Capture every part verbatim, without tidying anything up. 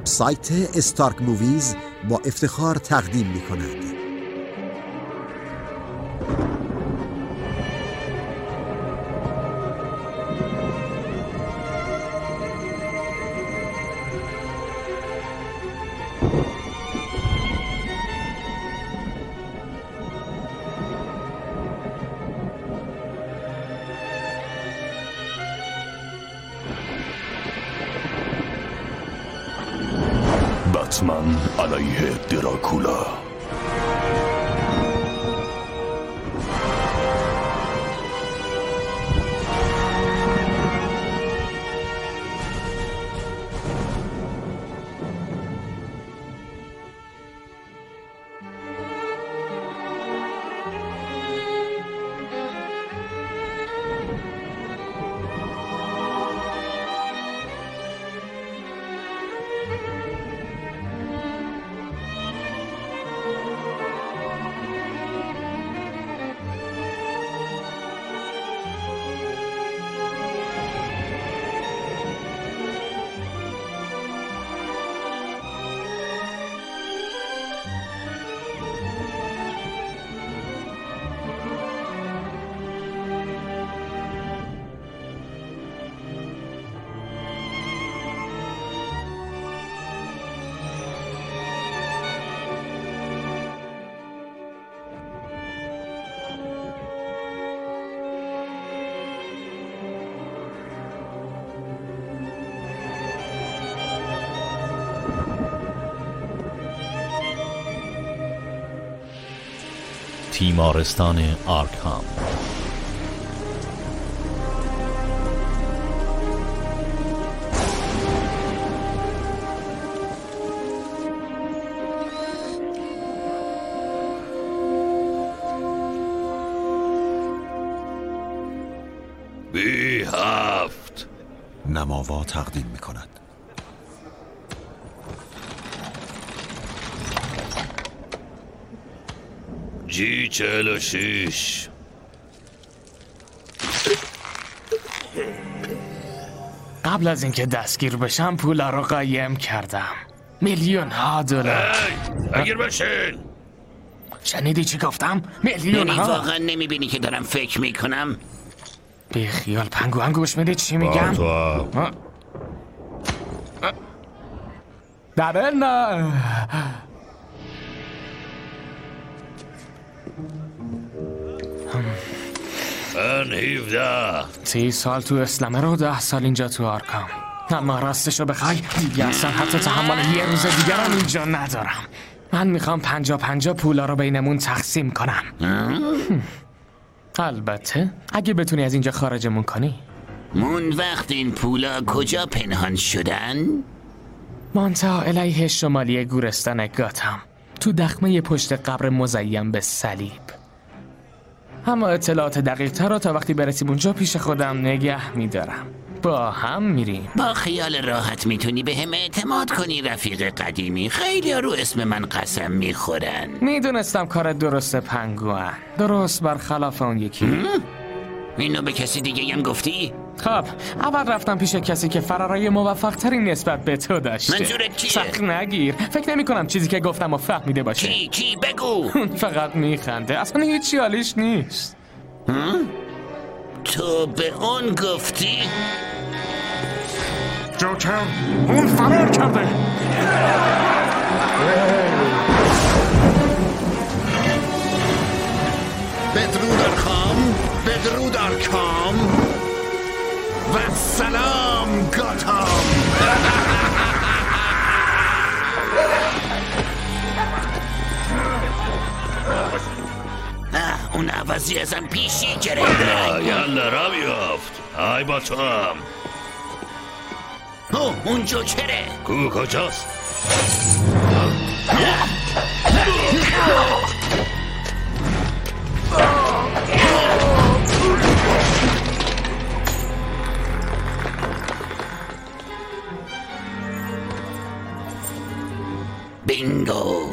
وبسایت استارک موویز با افتخار تقدیم می کند. بتمن علیه دراکولا. تیمارستان آرکام. بی هفت نماوا تقدیم می کند. جی چهل و شیش. قبل از اینکه دستگیر بشم پولا رو قایم کردم. میلیون ها دلار. بگیر بشین. شنیدی چی گفتم؟ میلیون ها. واقعا نمیبینی که دارم فکر میکنم؟ بی خیال پنگوان گوش میده چی میگم؟ دبل نه. من هفده. سی سال تو اسلامه رو ده سال اینجا تو آرکام. اما راستشو بخوای دیگه اصلا حتی تحمل یه روز دیگر هم اینجا ندارم. من میخوام پنجا پنجا پولا رو بینمون تقسیم کنم. البته اگه بتونی از اینجا خارجمون کنی. مون وقت این پولا کجا پنهان شدن؟ منتها علیه شمالی گورستان گاتام، تو دخمه پشت قبر مزیم به صلیب. اما اطلاعات دقیق تر رو تا وقتی برسیم اونجا پیش خودم نگه میدارم. با هم میریم. با خیال راحت میتونی به هم اعتماد کنی رفیق قدیمی. خیلی رو اسم من قسم میخورن. میدونستم کار درست پنگوان، درست برخلاف اون یکی. اینو به کسی دیگه هم گفتی؟ خب اول رفتم پیش کسی که فرارای موفق ترین نسبت به تو داشته. منظورت کیه؟ سخت نگیر، فکر نمی کنم چیزی که گفتم و فهمیده باشه. کی کی بگو. فقط میخنده، اصلا هیچی حالیش نیست. تو به اون گفتی؟ جوکر اون فرار کرده. بدرود آرکام، بدرود آرکام و سلام گاتام. اون عوضی ازم پیشی گرفت. یالا را بیافت. های با تو هم. او اون جوکره. کو کجاست؟ بینگو.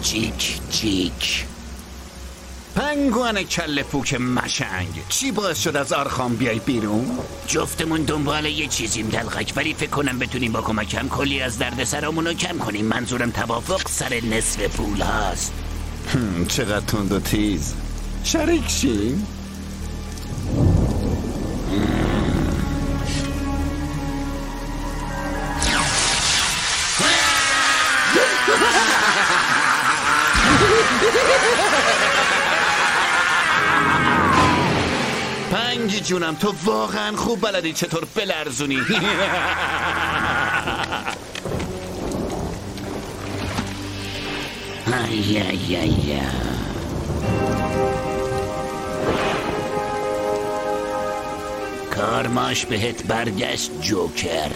جیک جیک. پنگوان کله پوک مشنگ، چی باعث شد از آرخام بیای بیرون؟ جفتمون دنبال یه چیزیم دلغک، ولی فکر کنم بتونیم با کمکم کلی از درد سرامونو کم کنیم. منظورم توافق سر نصف پول هست. چقدر تند و تیز. شریک شیم؟ پنگی جونم، تو واقعا خوب بلدی چطور بلرزونی. ای ای ای. کارماش بهت برگشت جوکر.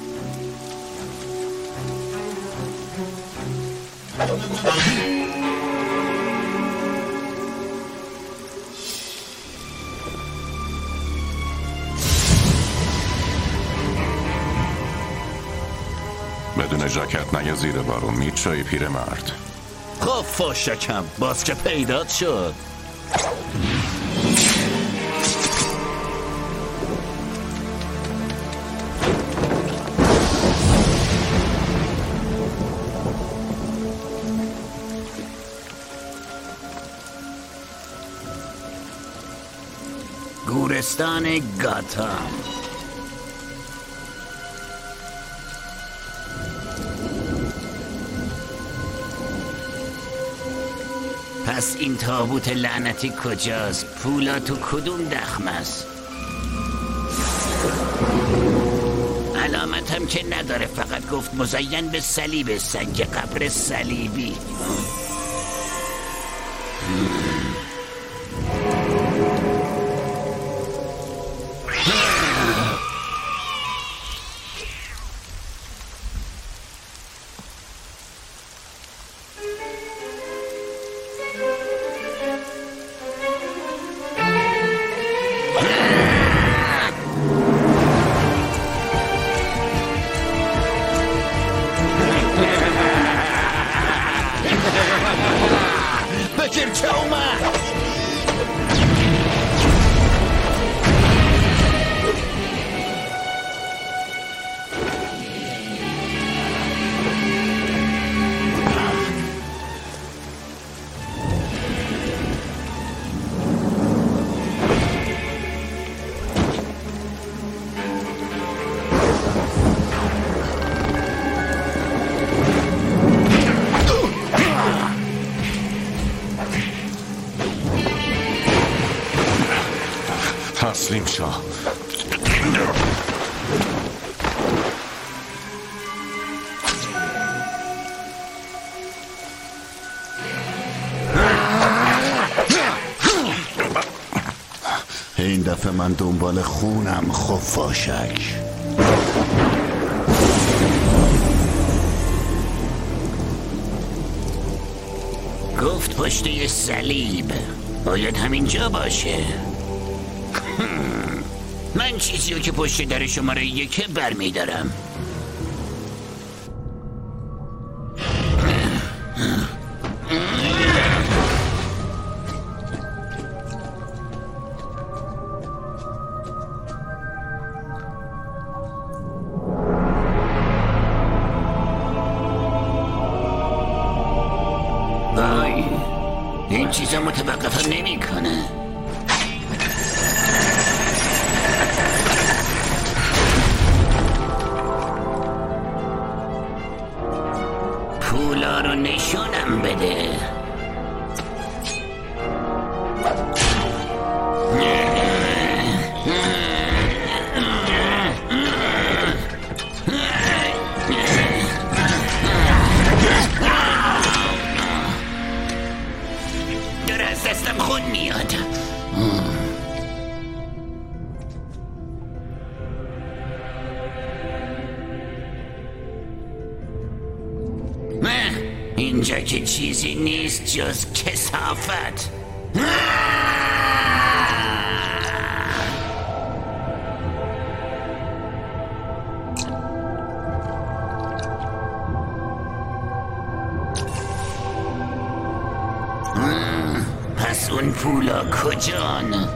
بدون ژاکت نیا زیر بارون میچایی پیرمرد. خب فاشکم، باز که پیدات شد. گورستان گاتام. پس این تابوت لعنتی کجاست؟ پولا تو کدوم دخم است؟ علامت هم که نداره، فقط گفت مزین به صلیب سنگ قبر صلیبی. بکر که اومد. تسلیم شو. این دفعه من دنبال خونم خفاشک. گفت پشت یه صلیب، باید همینجا باشه. من چیزیو که پشت در شماره یکه برمیدارم. وای، این چیزا متوقفم نمی کنه. پولا رو نشونم بده. داره از دستم خود میاد. اینجا که چیزی نیست جز کثافت. پس اون پولا کجان؟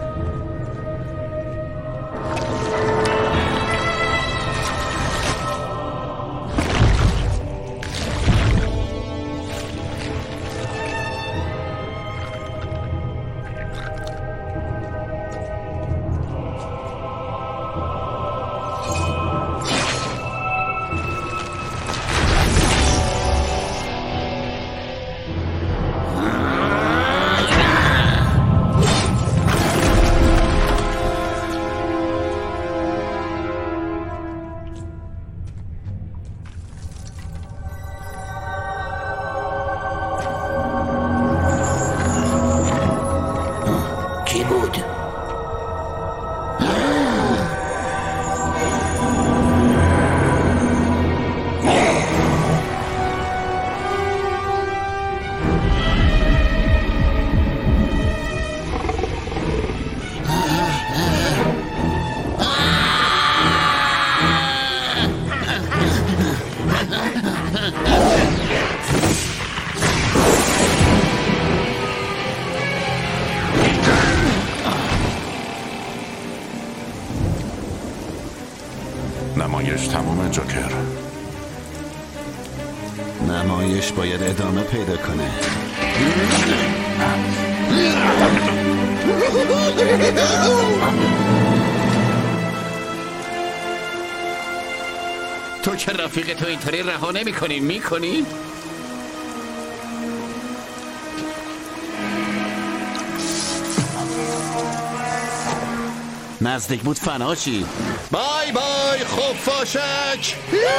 نمایش تمومه جوکر. نمایش باید ادامه پیدا کنه. تو که رفیق تو اینطوری رها نمی کنی می کنی؟ نزدیک بود فناشی. بای بای خفاشک.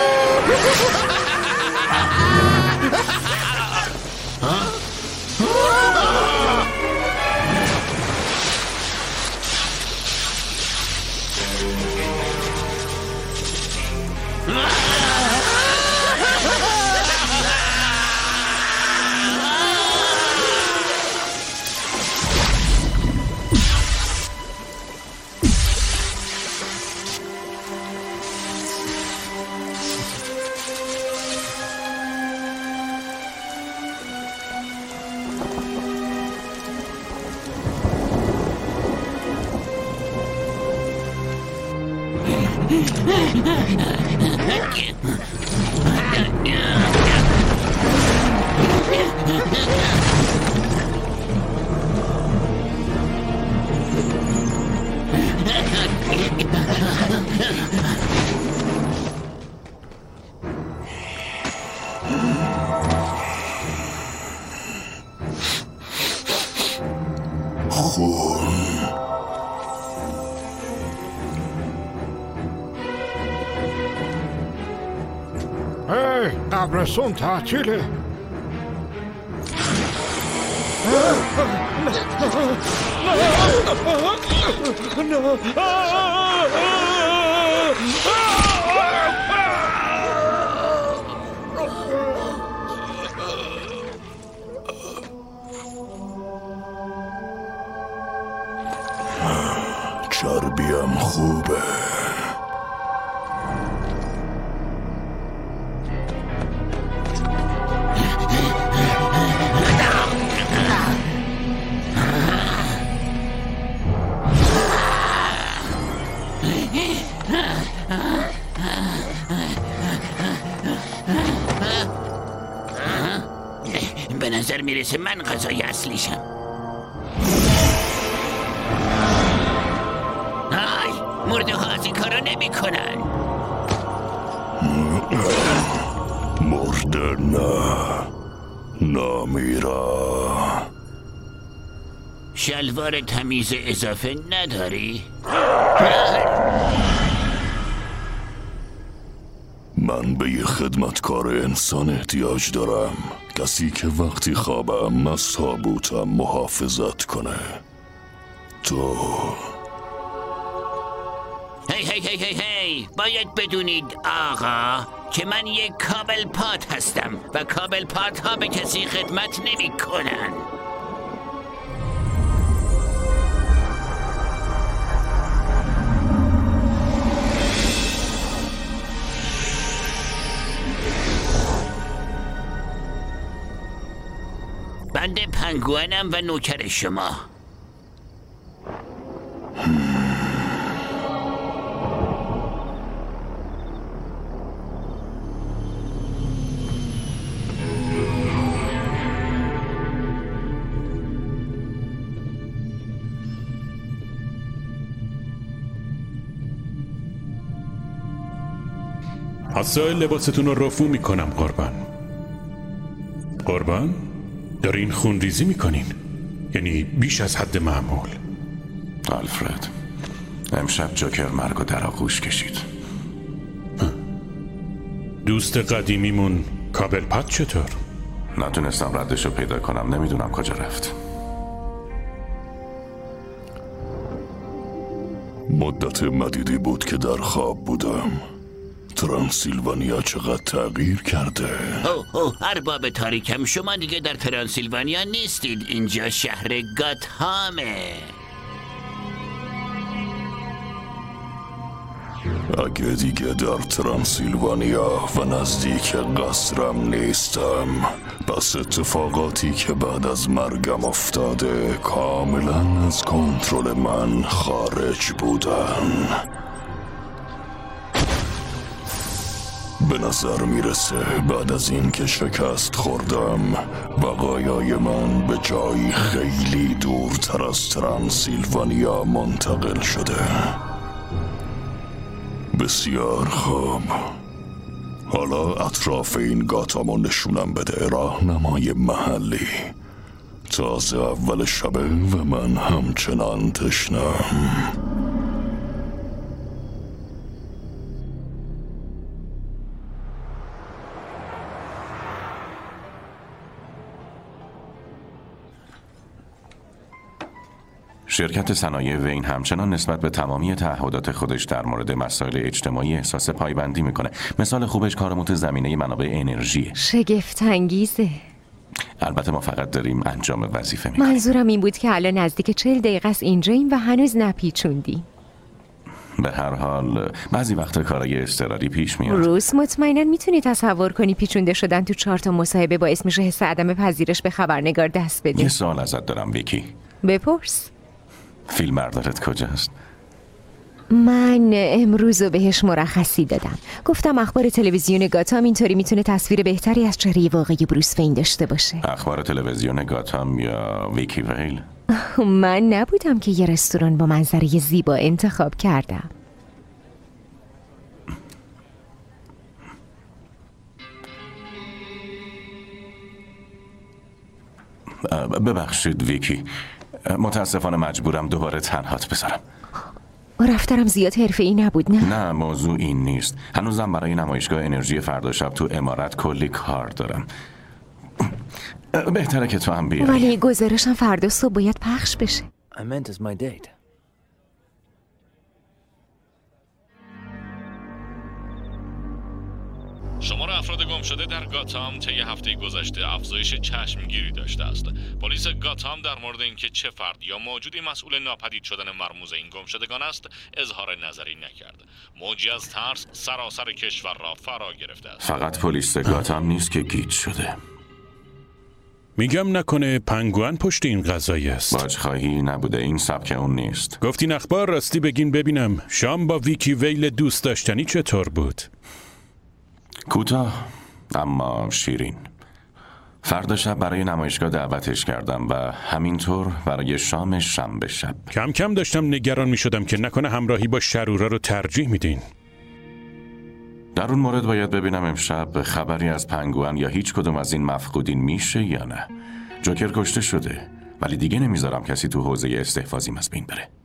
قبرستون تعطیله. چربیم خوبه. به نظر میرسه من غذای اصلیشم. آی مرده ها از این کارا نمی کنن. مرده نه نمیرا. شلوار تمیز اضافه نداری؟ من به یه خدمتکار انسان احتیاج دارم، کسی که وقتی خوابم از تابوتم محافظت کنه. تو هی هی هی هی هی باید بدونید آقا که من یک کابل پات هستم و کابل پات ها به کسی خدمت نمی کنن. بنده پنگوئنم و نوکر شما. حسای لباستون رو رفو میکنم قربان. قربان؟ دارین خونریزی میکنین، یعنی بیش از حد معمول. آلفرد، امشب جوکر مرگ و در آغوش کشید. دوست قدیمیمون کابل پات چطور؟ نتونستم ردشو پیدا کنم، نمیدونم کجا رفت. مدت مدیدی بود که در خواب بودم. ترانسیلوانیا چقدر تغییر کرده. اوه اوه ارباب تاریکم، شما دیگه در ترانسیلوانیا نیستید، اینجا شهر گاتهامه. اگه دیگه در ترانسیلوانیا و نزدیک قصرم نیستم، پس اتفاقاتی که بعد از مرگم افتاده کاملا از کنترل من خارج بودن. به نظر میرسه بعد از این که شکست خوردم، بقایای من به جایی خیلی دورتر از ترانسیلوانیا منتقل شده. بسیار خوب، حالا اطراف این گاتامو نشونم بده راهنمای محلی. تازه اول شبه و من همچنان تشنم. شرکت صنایع وین همچنان نسبت به تمامی تعهدات خودش در مورد مسائل اجتماعی احساس پایبندی میکنه. مثال خوبش کارمون تو زمینه منابع انرژیه. شگفت انگیزه. البته ما فقط داریم انجام وظیفه میکنیم. منظورم این بود که الان نزدیک چهل دقیقه است اینجاییم و هنوز نپیچوندیم. به هر حال بعضی وقتا کارای اضطراری پیش میاد. روز مطمئنا میتونی تصور کنی پیچونده شدن تو چهار تا مصاحبه باعث میشه حس عدم پذیرش به خبرنگار دست بده. یه سوال ازت دارم ویکی. بپرس. فیلم بردارت کجاست؟ من امروز رو بهش مرخصی دادم. گفتم اخبار تلویزیون گاتام اینطوری میتونه تصویر بهتری از چهره واقعی بروس وین داشته باشه. اخبار تلویزیون گاتام یا ویکی ویل؟ من نبودم که یه رستوران با منظره زیبا انتخاب کردم. ببخشید ویکی، متاسفانه مجبورم دوباره تنهات بذارم. رفتارم زیاد حرفه‌ای نبود نه؟ نه موضوع این نیست. هنوزم برای نمایشگاه انرژی فردا شب تو امارت کلی کار دارم. بهتره که تو هم بیایی. ولی گزارشم فردا صبح باید پخش بشه. I meant as my date. شمار افراد گم شده در گاتام طی هفته گذشته افزایش چشمگیری داشته است. پلیس گاتام در مورد اینکه چه فرد یا موجودی مسئول ناپدید شدن مرموز این گم شدگان است اظهار نظری نکرد. موجی از ترس سراسر کشور را فرا گرفته است. فقط پلیس گاتام نیست که گیج شده. میگم نکنه پنگوئن پشت این قضیه است. باجخواهی نبوده، این سبک اون نیست. گفتین اخبار، راستی بگین ببینم شام با ویکی ویل دوست داشتنی چطور بود؟ کوتاه اما شیرین. فردا شب برای نمایشگاه دعوتش کردم و همینطور برای شام شنبه شب. کم کم داشتم نگران می شدم که نکنه همراهی با شرورا رو ترجیح میدین. در اون مورد باید ببینم امشب خبری از پنگوئن یا هیچ کدوم از این مفقودین میشه یا نه. جوکر کشته شده ولی دیگه نمیذارم کسی تو حوزه استحفاظیم از بین بره.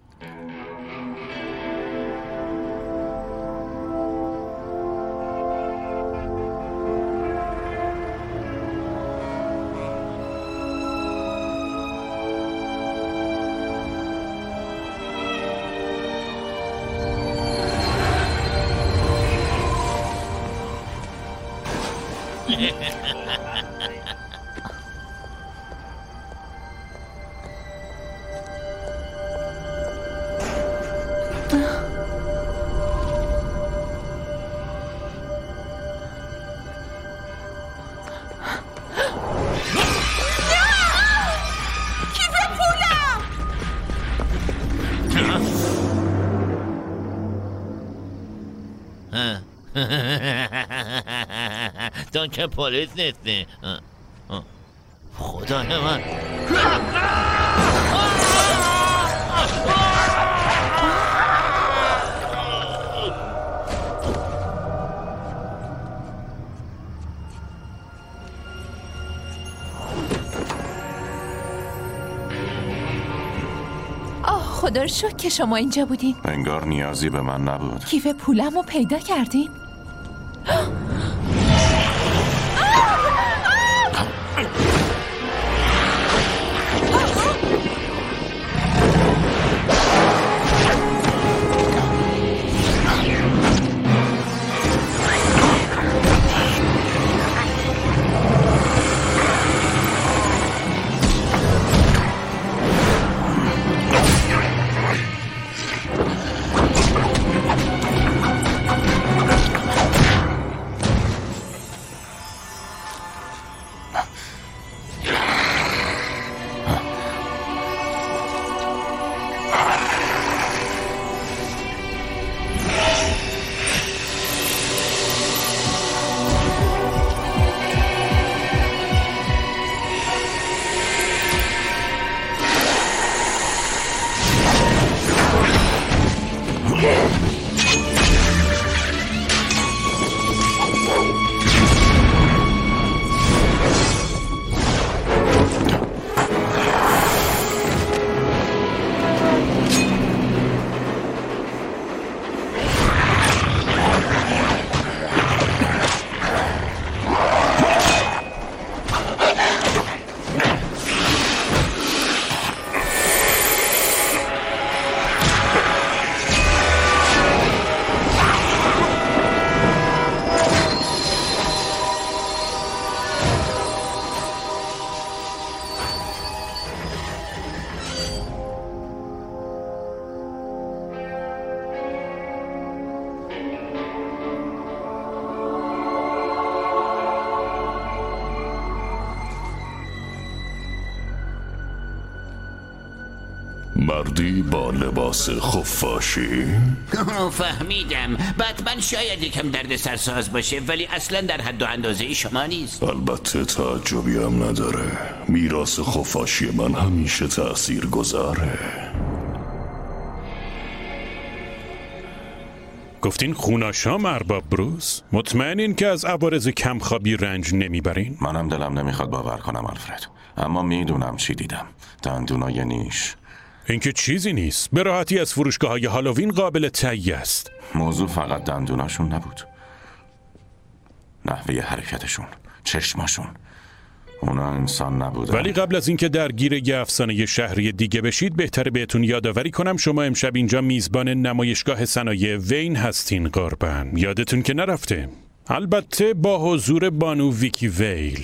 گفتن که پلیس نیستی. خدای من. خدا رو شکر که شما اینجا بودین. انگار نیازی به من نبود. کیف پولم رو پیدا کردین؟ مردی با لباس خفاشی؟ فهمیدم. بتمن شاید یکم درد سرساز باشه ولی اصلا در حد و اندازه شما نیست. البته تعجبی هم نداره. میراث خفاشی من همیشه تأثیر گذاره. گفتین خوناشام ارباب بروس؟ مطمئنین که از عوارض کمخوابی رنج نمیبرین؟ منم دلم نمیخواد باور کنم آلفرد، اما میدونم چی دیدم. دندونای نیش. این که چیزی نیست. به راحتی از فروشگاه های هالووین قابل تهیه است. موضوع فقط دندوناشون نبود، نحوه حرکتشون، چشماشون. اونا انسان نبودن. ولی قبل از اینکه درگیر یه افسانه شهری دیگه بشید بهتره بهتون یادآوری کنم شما امشب اینجا میزبان نمایشگاه صنایع وین هستین قربان. یادتون که نرفته. البته با حضور بانو ویکی ویل.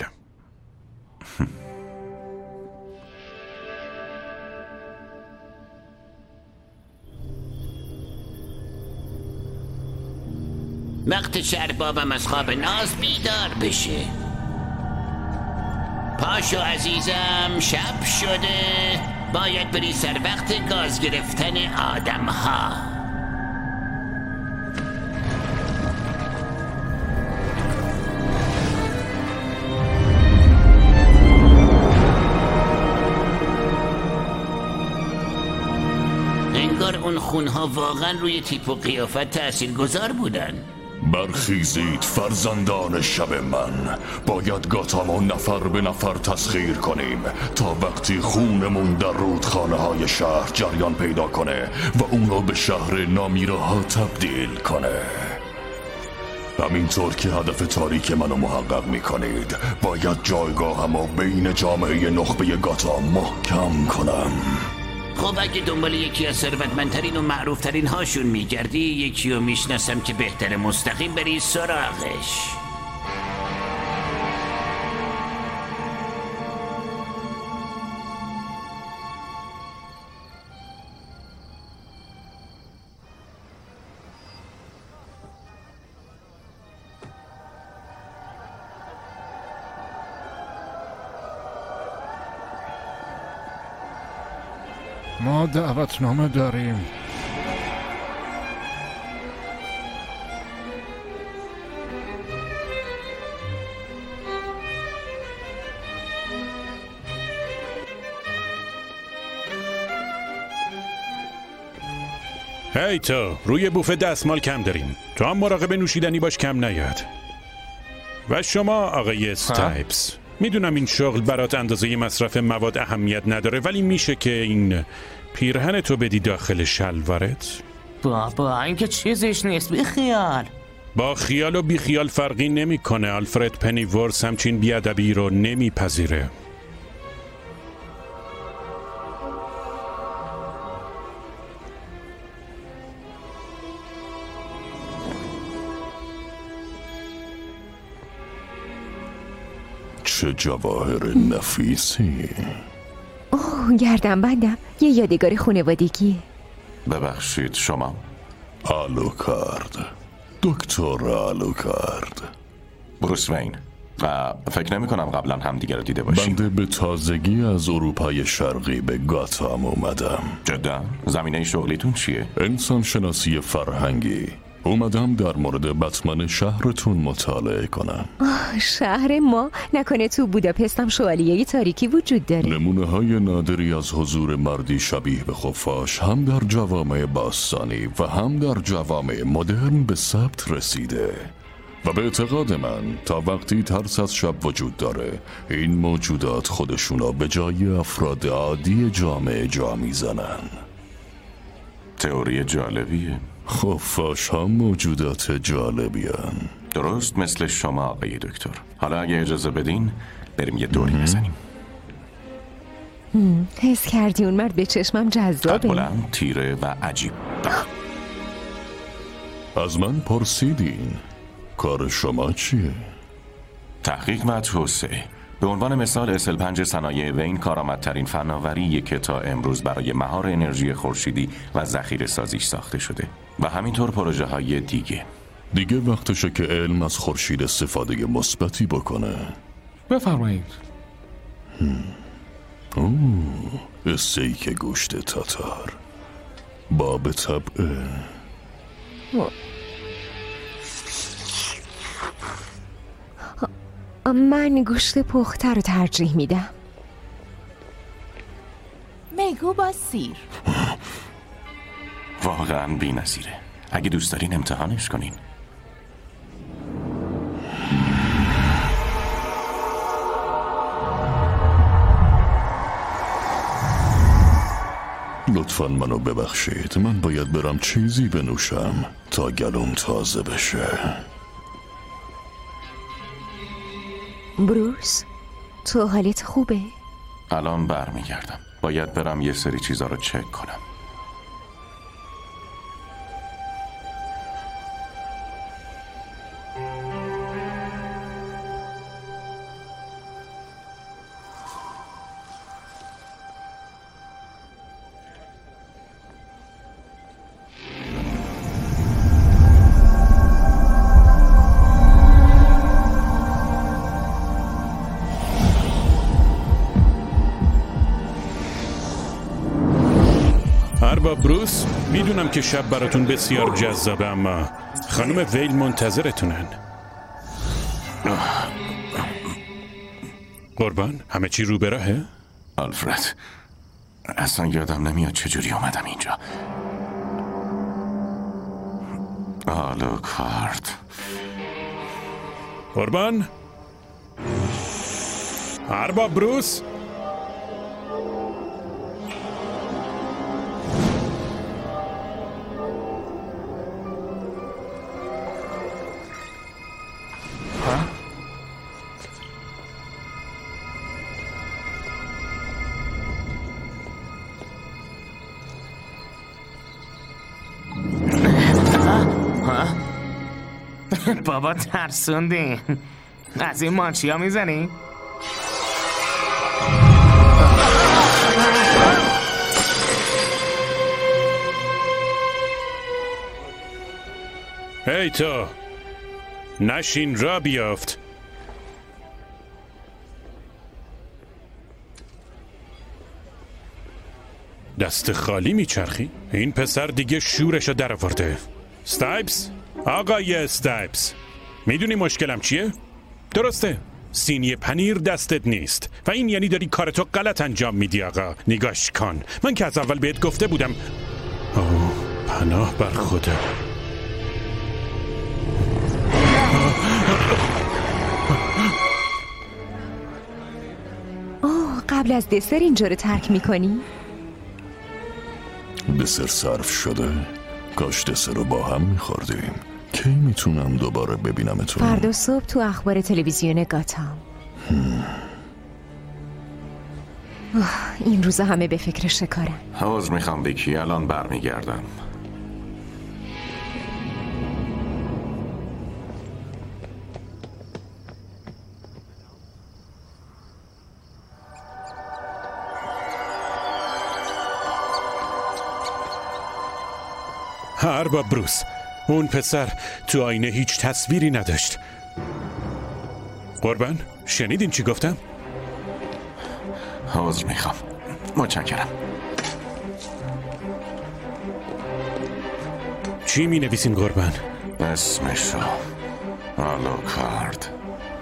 وقت اربابم از خواب ناز بیدار بشه. پاشو عزیزم، شب شده. باید بری سر وقت گاز گرفتن آدم ها. انگار اون خونها واقعا روی تیپ و قیافت تأثیر گذار بودن. برخیزید فرزندان شب من. باید گاتامو نفر به نفر تسخیر کنیم تا وقتی خونمون در رودخانه های شهر جریان پیدا کنه و اون رو به شهر نامیره ها تبدیل کنه. همینطور که هدف تاریک منو محقق میکنید باید جایگاهمو بین جامعه نخبه گاتام محکم کنم. خب اگه دنبال یکی از ثروتمندترین و معروفترین هاشون میگردی، یکی رو میشناسم که بهتر مستقیم بری سراغش. ما دعوتنامه داریم. هی تو، روی بوفه دستمال کم داریم. تو هم مراقب نوشیدنی باش کم نیاد. و شما آقای استایپس، میدونم این شغل برات اندازه مصرف مواد اهمیت نداره، ولی میشه که این پیرهن تو بدی داخل شلوارت؟ بابا این که چیزش نیست، بی خیال. با خیال و بی خیال فرقی نمیکنه. آلفرد پنیورس همچین بیادبی رو نمیپذیره. چه جواهر نفیسی. اوه گردن بندم، یه یادگار خانوادگی. ببخشید شما؟ آلوکارد، دکتر آلوکارد. بروس وین. و فکر نمی کنم قبلا هم دیگر رو دیده باشیم. بنده به تازگی از اروپای شرقی به گاتام اومدم. جدا؟ زمینه شغلیتون چیه؟ انسان شناسی فرهنگی. اومدم در مورد بتمن شهرتون مطالعه کنم. آه شهر ما؟ نکنه تو بوداپست هم شوالیه تاریکی وجود داره؟ نمونه های نادری از حضور مردی شبیه به خفاش هم در جوامع باستانی و هم در جوامع مدرن به ثبت رسیده و به اعتقاد من تا وقتی ترس از شب وجود داره این موجودات خودشونا به جای افراد عادی جامعه جا میزنن. تئوری جالبیه. خفاش ها موجودات جالبیان. درست مثل شما آقای دکتر. حالا اگه اجازه بدین بریم یه دوری بزنیم. حس کردی اون مرد به چشمم جذابه. قد بلند، تیره و عجیب. از من پرسیدین کار شما چیه؟ تحقیق و توسعه. به عنوان مثال اسل پنج صنایع وین کارآمدترین فناوریه که تا امروز برای مهار انرژی خورشیدی و ذخیره سازیش ساخته شده و همینطور پروژه های دیگه. دیگه وقتشه که علم از خورشید استفاده مثبتی بکنه. بفرمایید. اوه، استیک گوشت تاتار با به طبع من گوشت پخته رو ترجیح میدم. میگو با سیر. واقعا بی نظیره. اگه دوست دارین امتحانش کنین. لطفاً منو ببخشید، من باید برم چیزی بنوشم تا گلوم تازه بشه. بروس تو حالت خوبه؟ الان برمیگردم. باید برم یه سری چیزا رو چک کنم. ارباب بروس، میدونم که شب براتون بسیار جذابه، اما خانم ویل منتظرتونن. قربان، همه چی رو به راهه؟ آلفرد، اصلا یادم نمیاد چجوری اومدم اینجا. آلوکارد. قربان؟ ارباب بروس؟ بابا ترسوندی. از این مانچی ها میزنی؟ هی تو، نشین را بیافت. دست خالی میچرخی؟ این پسر دیگه شورشو در آورده. استایپس؟ آقای استایپس، میدونی مشکلم چیه؟ درسته، سینی پنیر دستت نیست و این یعنی داری کارتو غلط انجام میدی. آقا نگاش کن، من که از اول بهت گفته بودم. اوه، پناه بر خدا. آه قبل از دسر اینجا رو ترک میکنی؟ دسر صرف شده؟ کاش دسر رو با هم میخوردیم. کی میتونم دوباره ببینمتون؟ فردا صبح تو اخبار تلویزیون گاتام. این روزا همه به فکر شکارن. عذر میخوام بیکی، الان برمیگردم. ارباب بروس، اون پسر تو آینه هیچ تصویری نداشت. قربان، شنیدین چی گفتم؟ عذر میخوام. متشکرم. چی می نویسین قربان؟ اسمشو آلوکارد.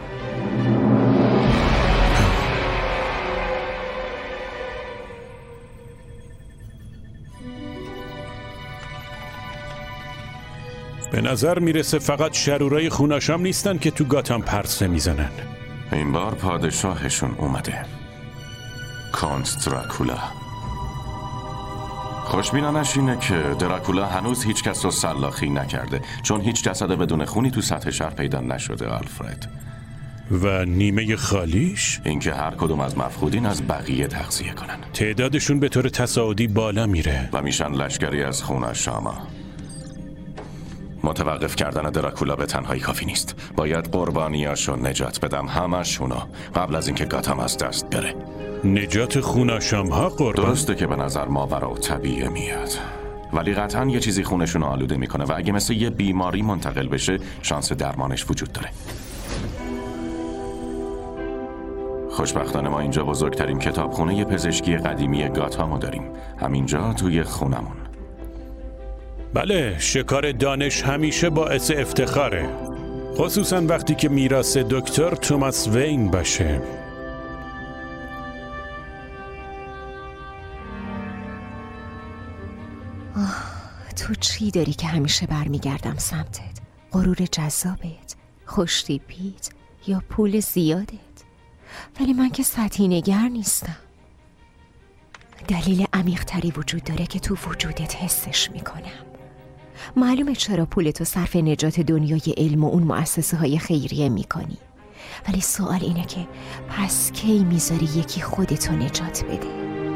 به نظر میرسه فقط شرورای خوناشام نیستن که تو گاتام پرسه میزنن. این بار پادشاهشون اومده، کانت دراکولا. خوشبینانش اینه که دراکولا هنوز هیچ کس رو سلاخی نکرده، چون هیچ جسد بدون خونی تو سطح شهر پیدا نشده. آلفرد. و نیمه خالیش؟ اینکه هر کدوم از مفقودین از بقیه تغذیه کنن. تعدادشون به طور تصاعدی بالا میره و میشن لشکری از خوناشاما. متوقف کردن دراکولا به تنهایی کافی نیست. باید قربانیاشو نجات بدم، همشونو، قبل از اینکه گاتام از دست بره. نجات خوناشام ها قربان؟ درسته که به نظر ماورا و طبیعه میاد، ولی قطعا یه چیزی خونشونو آلوده میکنه و اگه مثل یه بیماری منتقل بشه شانس درمانش وجود داره. خوشبختانه ما اینجا بزرگترین کتابخونه پزشکی قدیمی گاتامو داریم، همینجا توی خونمون. بله، شکار دانش همیشه باعث افتخاره، خصوصا وقتی که میراث دکتر توماس وین باشه. آه، تو چی داری که همیشه برمیگردم سمتت؟ غرور جذابت، خوشتیپیت یا پول زیادت؟ ولی من که سطحی نگر نیستم. دلیل عمیق‌تری وجود داره که تو وجودت حسش میکنم. معلومه چرا پولتو صرف نجات دنیای علم و اون مؤسسه های خیریه میکنی، ولی سوال اینه که پس کی میذاری یکی خودتو نجات بده؟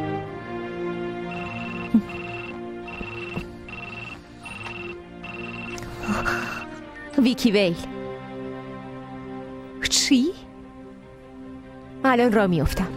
ویکی ویل. چی؟ الان را میافتم.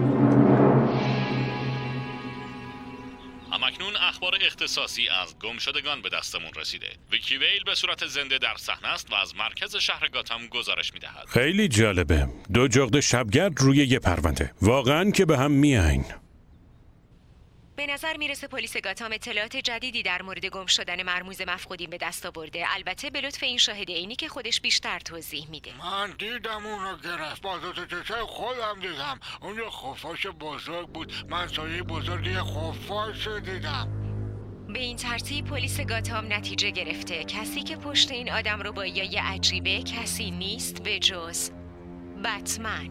همکنون اخبار اختصاصی از گمشدگان به دستمون رسیده. ویکی ویل به صورت زنده در صحنه است و از مرکز شهر گاتام گزارش میدهد. خیلی جالبه، دو جغد شبگرد روی یه پرونده، واقعا که به هم میاین. به نظر میرسه پلیس گاتام اطلاعات جدیدی در مورد گم شدن مرموز مفقودین به دست آورده، البته به لطف این شاهد عینی که خودش بیشتر توضیح میده. من دیدم اون رو گرفت، با دو تا چشم خودم دیدم. اون یه خفاش بزرگ بود، من سایه بزرگی خفاش دیدم. به این ترتیب پلیس گاتام نتیجه گرفته کسی که پشت این آدم رو با یه عجیبه کسی نیست به جز بتمن.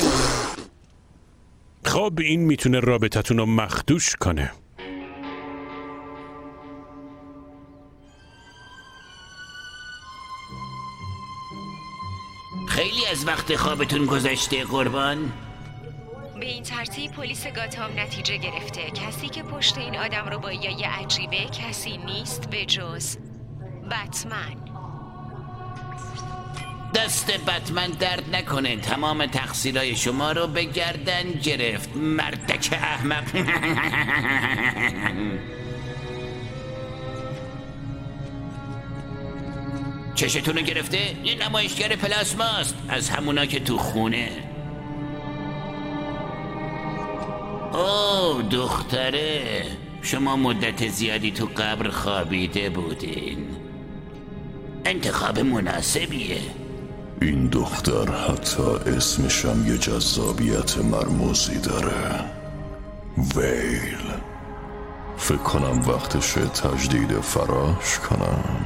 خب این میتونه رابطتون رو مخدوش کنه. خیلی از وقت خوابتون گذشته قربان. به این ترتیب پلیس گاتام نتیجه گرفته کسی که پشت این آدم رو با یه عجیبه کسی نیست به جز بتمن. دست بتمن درد نکنه، تمام تقصیرهای شما رو به گردن گرفت، مردک احمق. چشتون رو گرفته؟ یه نمایشگر پلاسماست، از همونا که تو خونه. اوه دختره، شما مدت زیادی تو قبر خوابیده بودین. انتخاب مناسبیه. این دختر حتی اسمش هم یه جذابیت مرموزی داره، ویل. فکر کنم وقتش تجدید فراش کنم.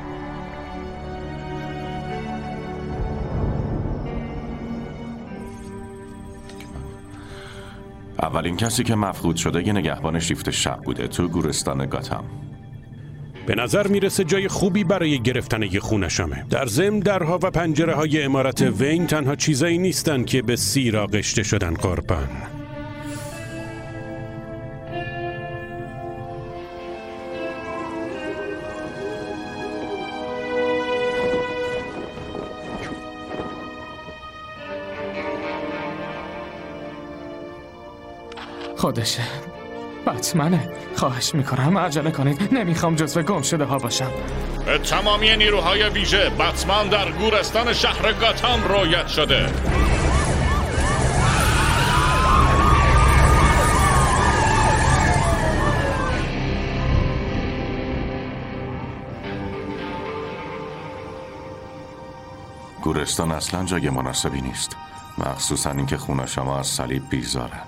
اولین کسی که مفقود شده یه نگهبان شیفت شب بوده تو گورستان گاتام. به نظر میرسه جای خوبی برای گرفتن یه خونشامه. در ضمن درها و پنجره های عمارت وین تنها چیزایی نیستن که به سیر آغشته شدن قربان. خودشه. بتمنه. خواهش میکنم عجله کنید. نمیخوام جزو گم شده ها باشم. به تمامی نیروهای ویژه، بتمن در گورستان شهر گاتام رویت شده. گورستان اصلا جای مناسبی نیست، مخصوصا اینکه خونه شما از صلیب بیزارن.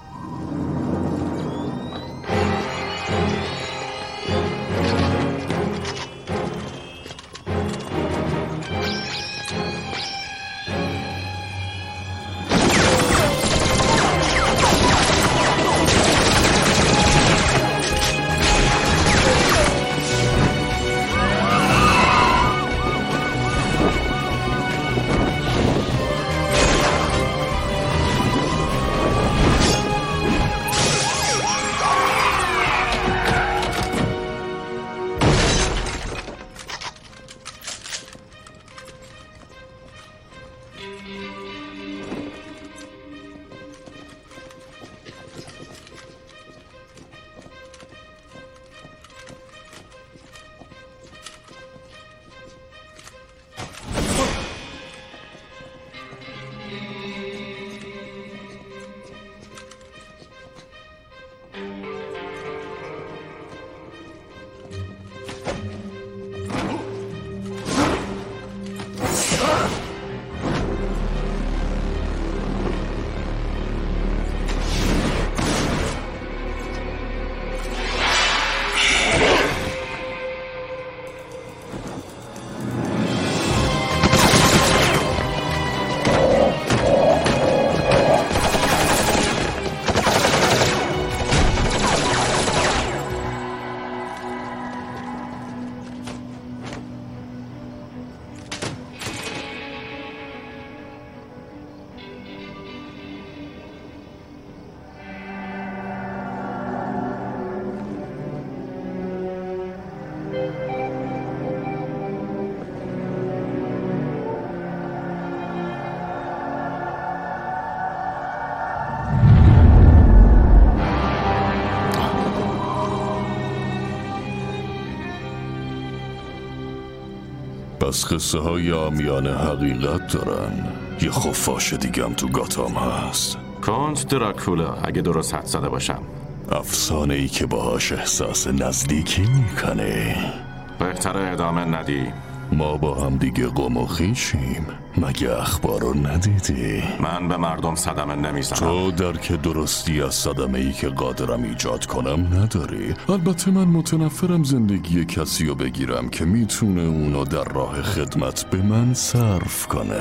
پس قصه های عامیانه حقیقت دارن. یه خفاش دیگم تو گاتام هست، کنت دراکولا، اگه درست حد زده باشم. افسانه ای که باهاش احساس نزدیکی میکنه. بهتره ادامه ندی. ما با هم دیگه قم و خویشیم. مگه اخبارو ندیدی؟ من به مردم صدمه نمیزنم. تو درک درستی از صدمه ای که قادرم ایجاد کنم نداری. البته من متنفرم زندگی کسی رو بگیرم که میتونه اونو در راه خدمت به من صرف کنه.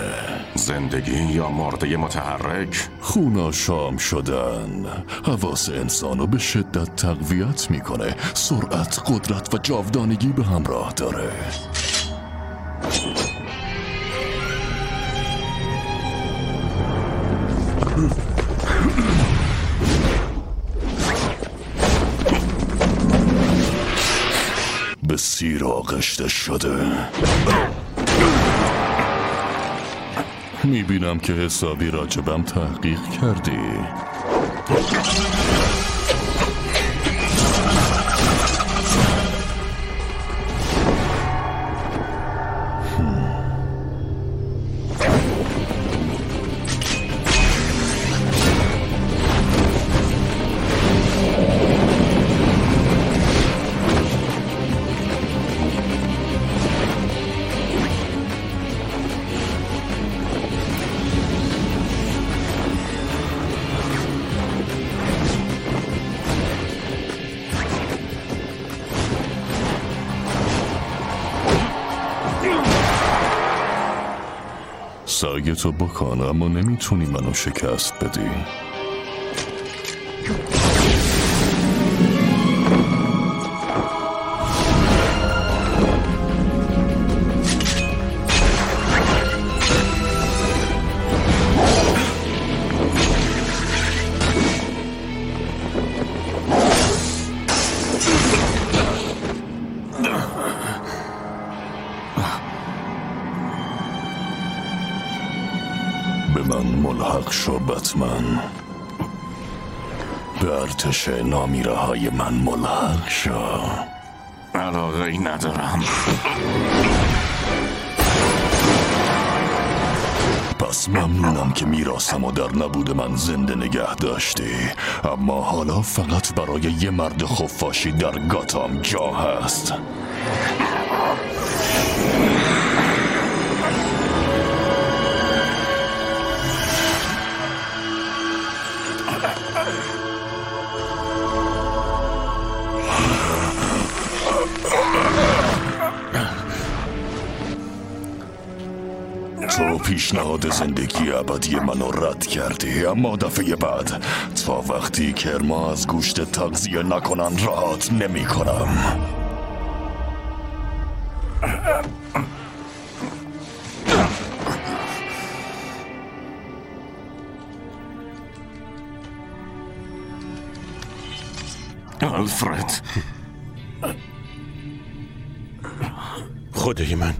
زندگی یا مرده متحرک؟ خونا شام شدن حواس انسانو به شدت تقویت میکنه. سرعت، قدرت و جاودانگی به همراه داره. به سیر آغشته شده. میبینم که حسابی راجبم تحقیق کردی. سعی تو بکن، اما نمیتونی منو شکست بدی. به من ملحق شو بتمن، به ارتش نامیره های من ملحق شو. علاقه ای ندارم. پس ممنونم که میراثم و در نبود من زنده نگه داشتی، اما حالا فقط برای یه مرد خفاشی در گاتام جا هست. تو پیشنهاد زندگی ابدی منو رد کردی، اما دفعه بعد تا وقتی کرما از گوشت تغذیه نکنن راحت نمی کنم. آلفرد، خدای من،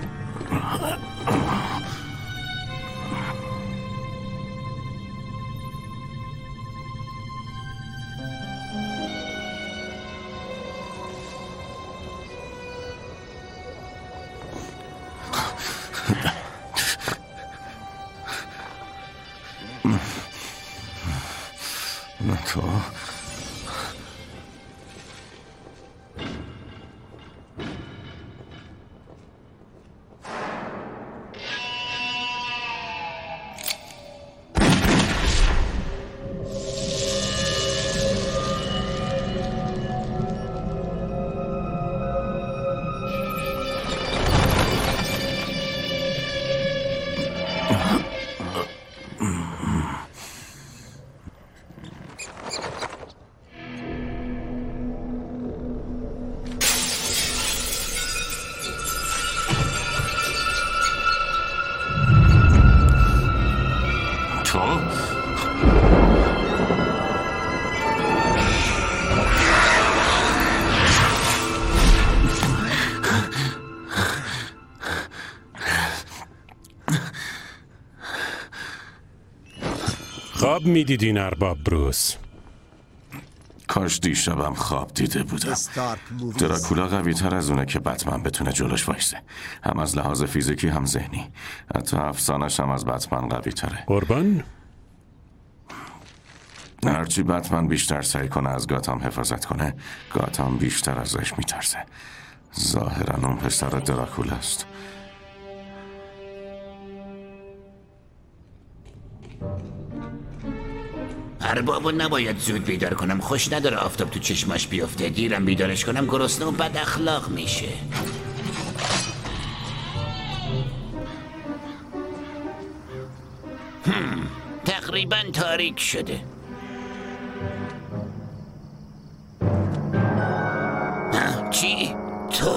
تو خواب میدیدین ارباب بروس؟ کاش دیشبم خواب دیده بودم. دراکولا قوی تر از اونه که بتمن بتونه جلوش وایسه، هم از لحاظ فیزیکی هم ذهنی. حتی افسانش هم از بتمن قوی تره. قربان؟ هرچی بتمن بیشتر سعی کنه از گاتام حفاظت کنه، گاتام بیشتر ازش میترسه. ظاهرا اون پسر دراکولا است. اربابو نباید زود بیدار کنم، خوش نداره آفتاب تو چشماش بیفته. دیرم بیدارش کنم گرسنه و بد اخلاق میشه. هم. تقریبا تاریک شده. چی؟ تو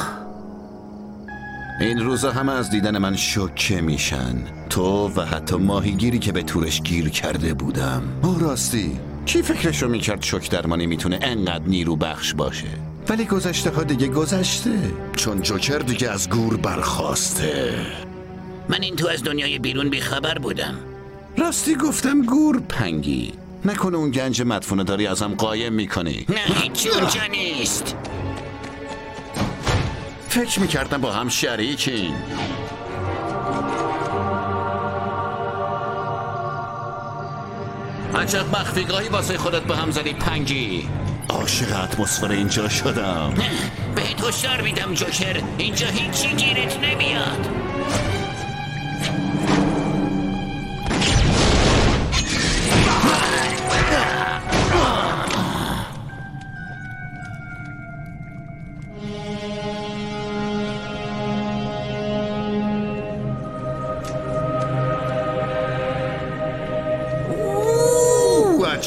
این روزا همه از دیدن من شوکه میشن، تو و حتی ماهیگیری که به تورش گیر کرده بودم. او راستی کی فکرشو میکرد شوک درمانی میتونه انقدر نیرو بخش باشه؟ ولی گذشته ها دیگه گذشته، چون جوکر دیگه از گور برخواسته. من این تو از دنیای بیرون بیخبر بودم. راستی گفتم گور پنگی، نکنه اون گنج مدفونه داری ازم قایم میکنی؟ نه هیچی اونجا نیست. فکر میکردم با هم شریکین. عجب مخفیگاهی واسه خودت به هم زدی پنگی. عاشق اتمسفر اینجا شدم. بهت هشدار میدم جوکر، اینجا هیچی گیرت نمیاد.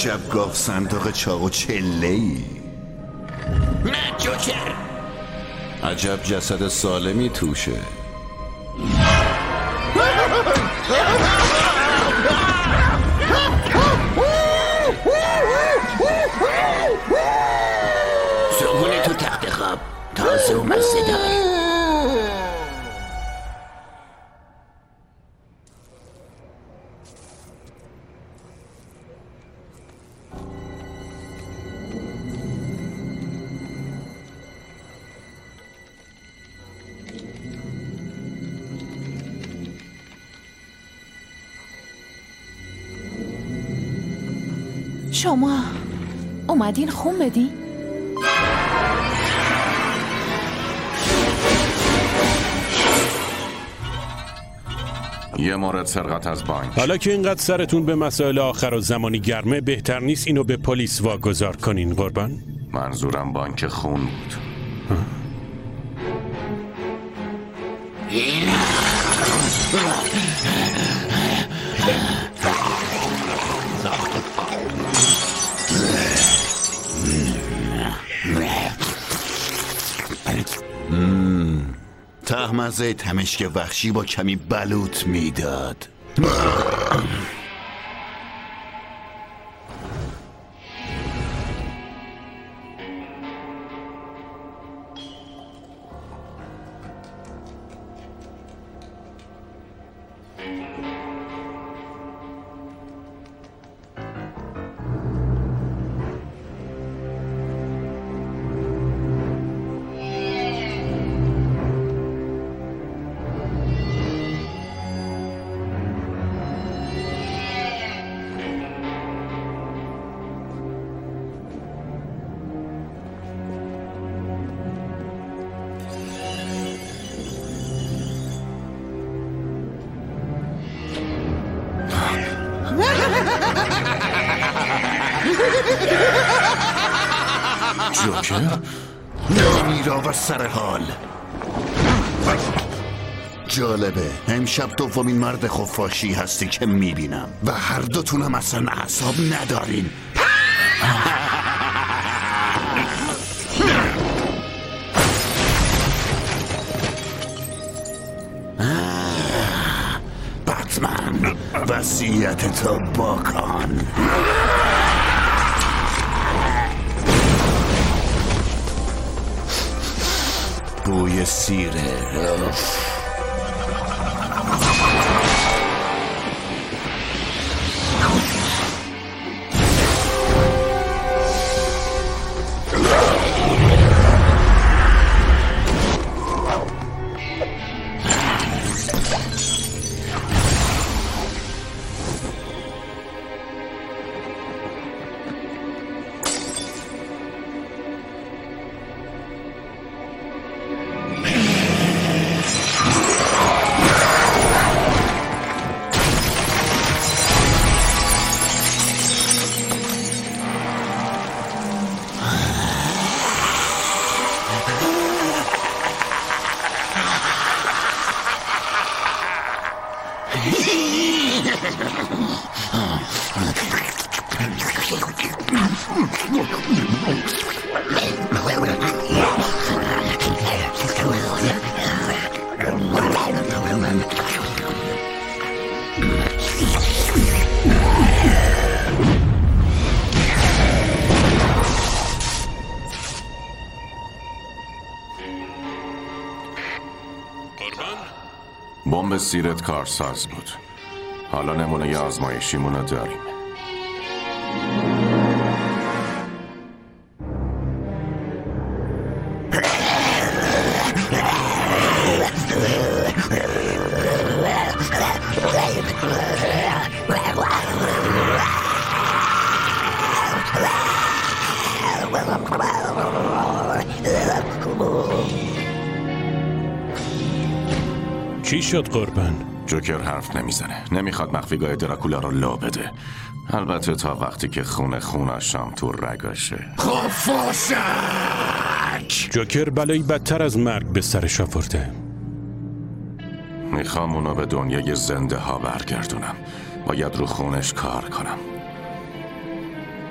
عجب گاف صندوق چاق و چله‌ای. نه جوکر. عجب جسد سالمی توشه. زغونه تو تخت خواب تازه و مزه‌دار. شما اومدین خون بدین؟ یه مورد سرقت از بانک. حالا که اینقدر سرتون به مسائل آخر و زمانی گرمه، بهتر نیست اینو به پلیس واگذار کنین قربان؟ منظورم بانک خون بود. تهمزه تمشک وحشی با کمی بلوط میداد. جوکر؟ نمیرا و سر حال. جالبه امشب دومین مرد خفاشی هستی که میبینم و هر دوتونم اصلا اعصاب ندارین. بتمن وصیت تو بکن. بوی سیره. بمب سیرت کارساز بود. حالا نمونه آزمایشیمونو داریم. چی شد قربان؟ جوکر حرف نمیزنه. نمیخواد مخفیگاه دراکولا رو لو بده. البته تا وقتی که خون خوناشام تو رگاشه. خفاشک! جوکر بلایی بدتر از مرگ به سرش آورده. میخوام اونو به دنیای زنده ها برگردونم. باید رو خونش کار کنم.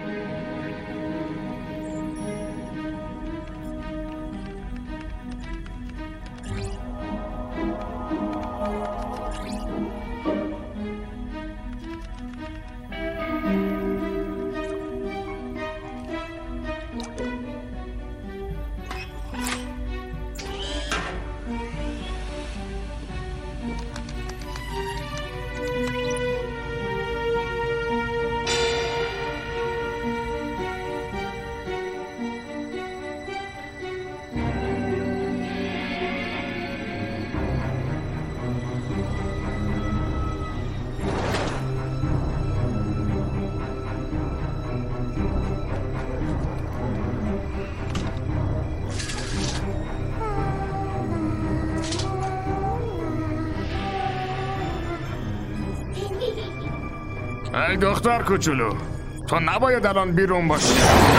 ای دختر کوچولو، تو نباید الان بیرون باشی.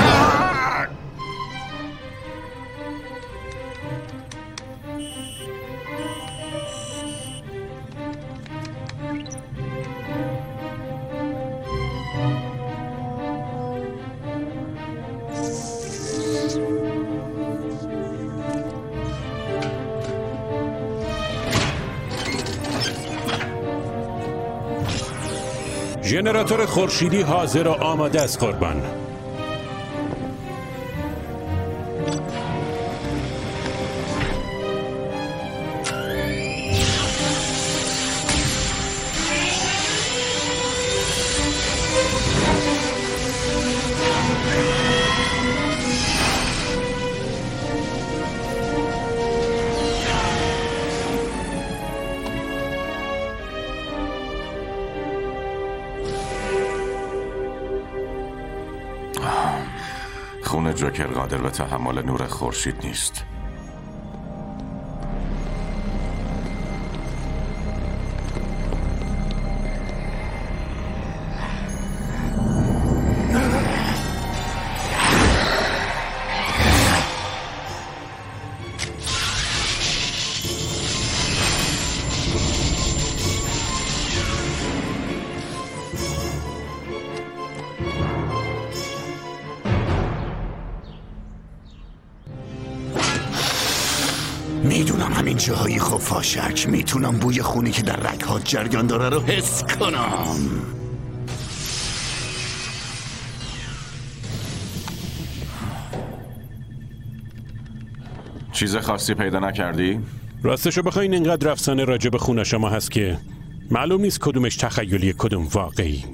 ژنراتور خورشیدی حاضر و آماده است قربان. خون جوکر قادر به تحمل نور خورشید نیست. میدونم همین جاهای خفاشک، میتونم بوی خونی که در رگ‌ها جریان داره رو حس کنم. چیز خاصی پیدا نکردی؟ راستشو بخواین اینقدر افسانه راجع به خون شما هست که معلوم نیست کدومش تخیلی کدوم واقعی.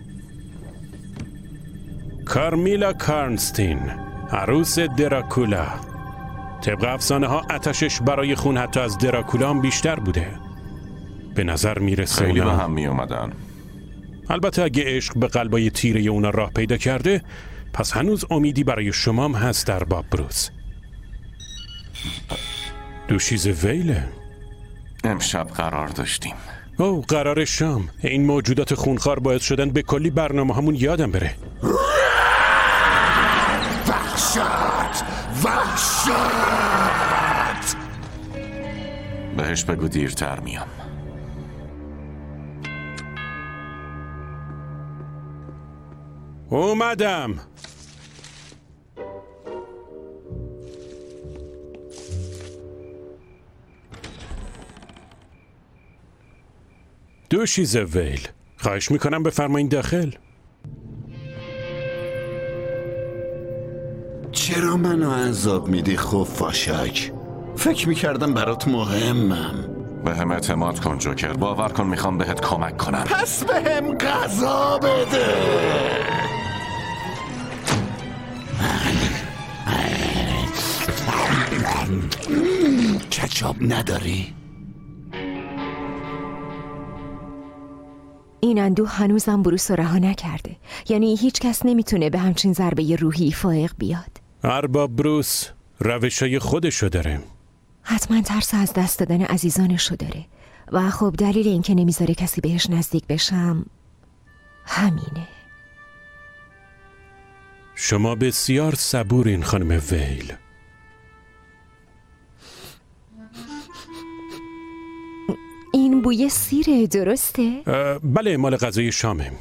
کارمیلا کارنستین، عروس دراکولا. طبق افسانه ها آتشش برای خون حتی از دراکولا هم بیشتر بوده. به نظر میرسه خیلی اونا با هم می اومدن. البته اگه عشق به قلبای تیره اونا راه پیدا کرده، پس هنوز امیدی برای شمام هست در باب بروس. دوشیز ویله. امشب قرار داشتیم. او قرار شام. این موجودات خونخوار باعث شدن به کلی برنامه همون یادم بره. وحشت وحشت. بهش بگو دیرتر میام. اومدم. دوشیز ویل، خواهش میکنم بفرمایین داخل. چرا منو عذاب میدی خفاشک؟ فکر میکردم برات مهمم. به هم اعتماد کن جوکر، باور کن میخوام بهت کمک کنم. پس به هم غذا بده. کچاپ نداری؟ این اندوه هنوزم بروس رو رها نکرده. یعنی هیچ کس نمیتونه به همچین ضربه روحی فائق بیاد. ارباب بروس روشای خودشو داره. حتما ترس از دست دادن عزیزانشو داره. و خب دلیل این که نمیذاره کسی بهش نزدیک بشم همینه. شما بسیار صبورین خانم ویل. این بوی سیره، درسته؟ بله، مال غذای شامه.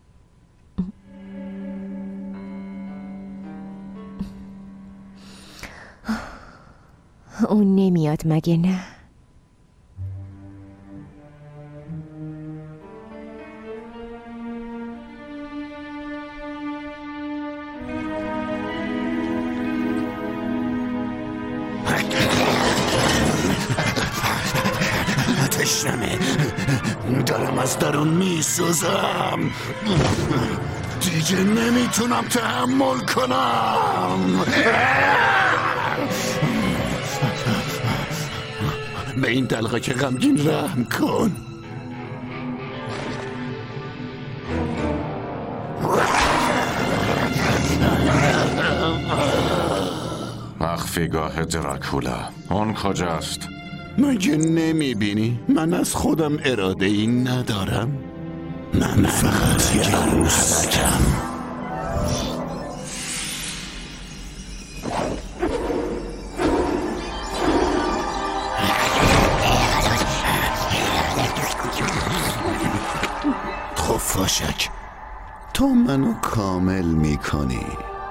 اون نمیاد مگه نه؟ تشنمه، دارم از درون میسوزم. دیگه نمیتونم تحمل کنم. به این دلغا که غمگین رحم کن. مخفیگاه دراکولا، اون کجاست؟ مگه نمیبینی؟ من از خودم اراده ای ندارم. من فقط یه عروسکم. خفاشک، تو منو کامل میکنی.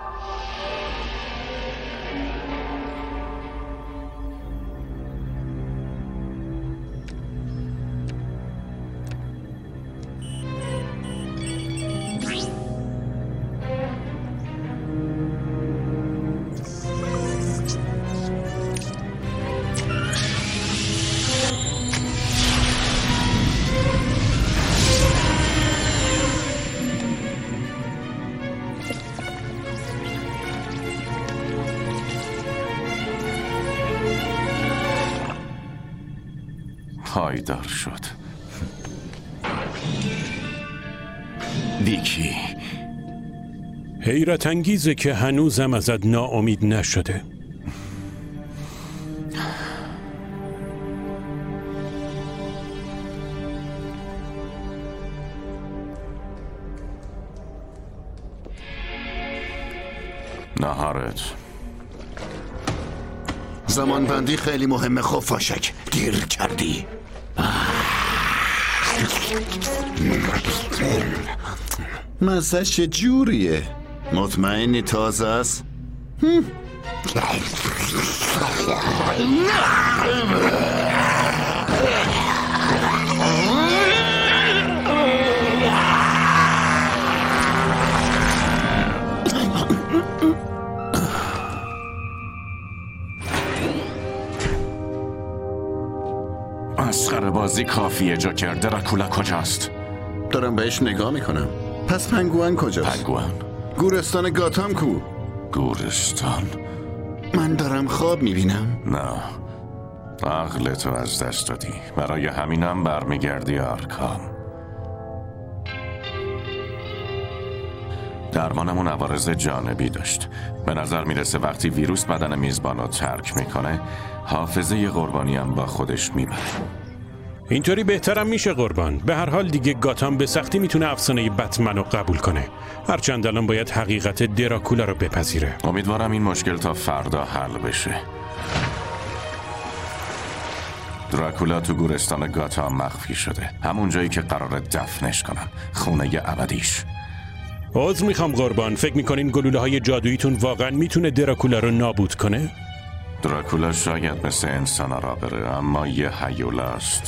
پایدار شد. ویکی، حیرت انگیزه که هنوزم ازت ناامید نشده. نهارت. زمانبندی خیلی مهمه خفاشک، گیر کردی. مزهش جوریه؟ مطمئنی تازه است؟ مسخره بازی کافیه جوکر. دراکولا کجاست؟ دارم بهش نگاه میکنم. پس پنگوئن کجاست؟ پنگوئن؟ گورستان گاتام کو؟ گورستان؟ من دارم خواب میبینم. نه، عقلتو از دست دادی. برای همینم برمیگردی آرکام. درمانمون عوارض جانبی داشت. به نظر میرسه وقتی ویروس بدن میزبانو ترک میکنه، حافظه قربانی هم با خودش میبره. اینطوری بهترم میشه قربان. به هر حال دیگه گاتام به سختی میتونه افسانه بتمن رو قبول کنه، هرچند الان باید حقیقت دراکولا رو بپذیره. امیدوارم این مشکل تا فردا حل بشه. دراکولا تو گورستان گاتام مخفی شده، همون جایی که قراره دفنش کنم، خونه ابدیش. عذر میخوام قربان، فکر میکنین گلوله های جادوییتون واقعا میتونه دراکولا رو نابود کنه؟ دراکولا شاید مثل انسان را بره، اما یه هیولاست.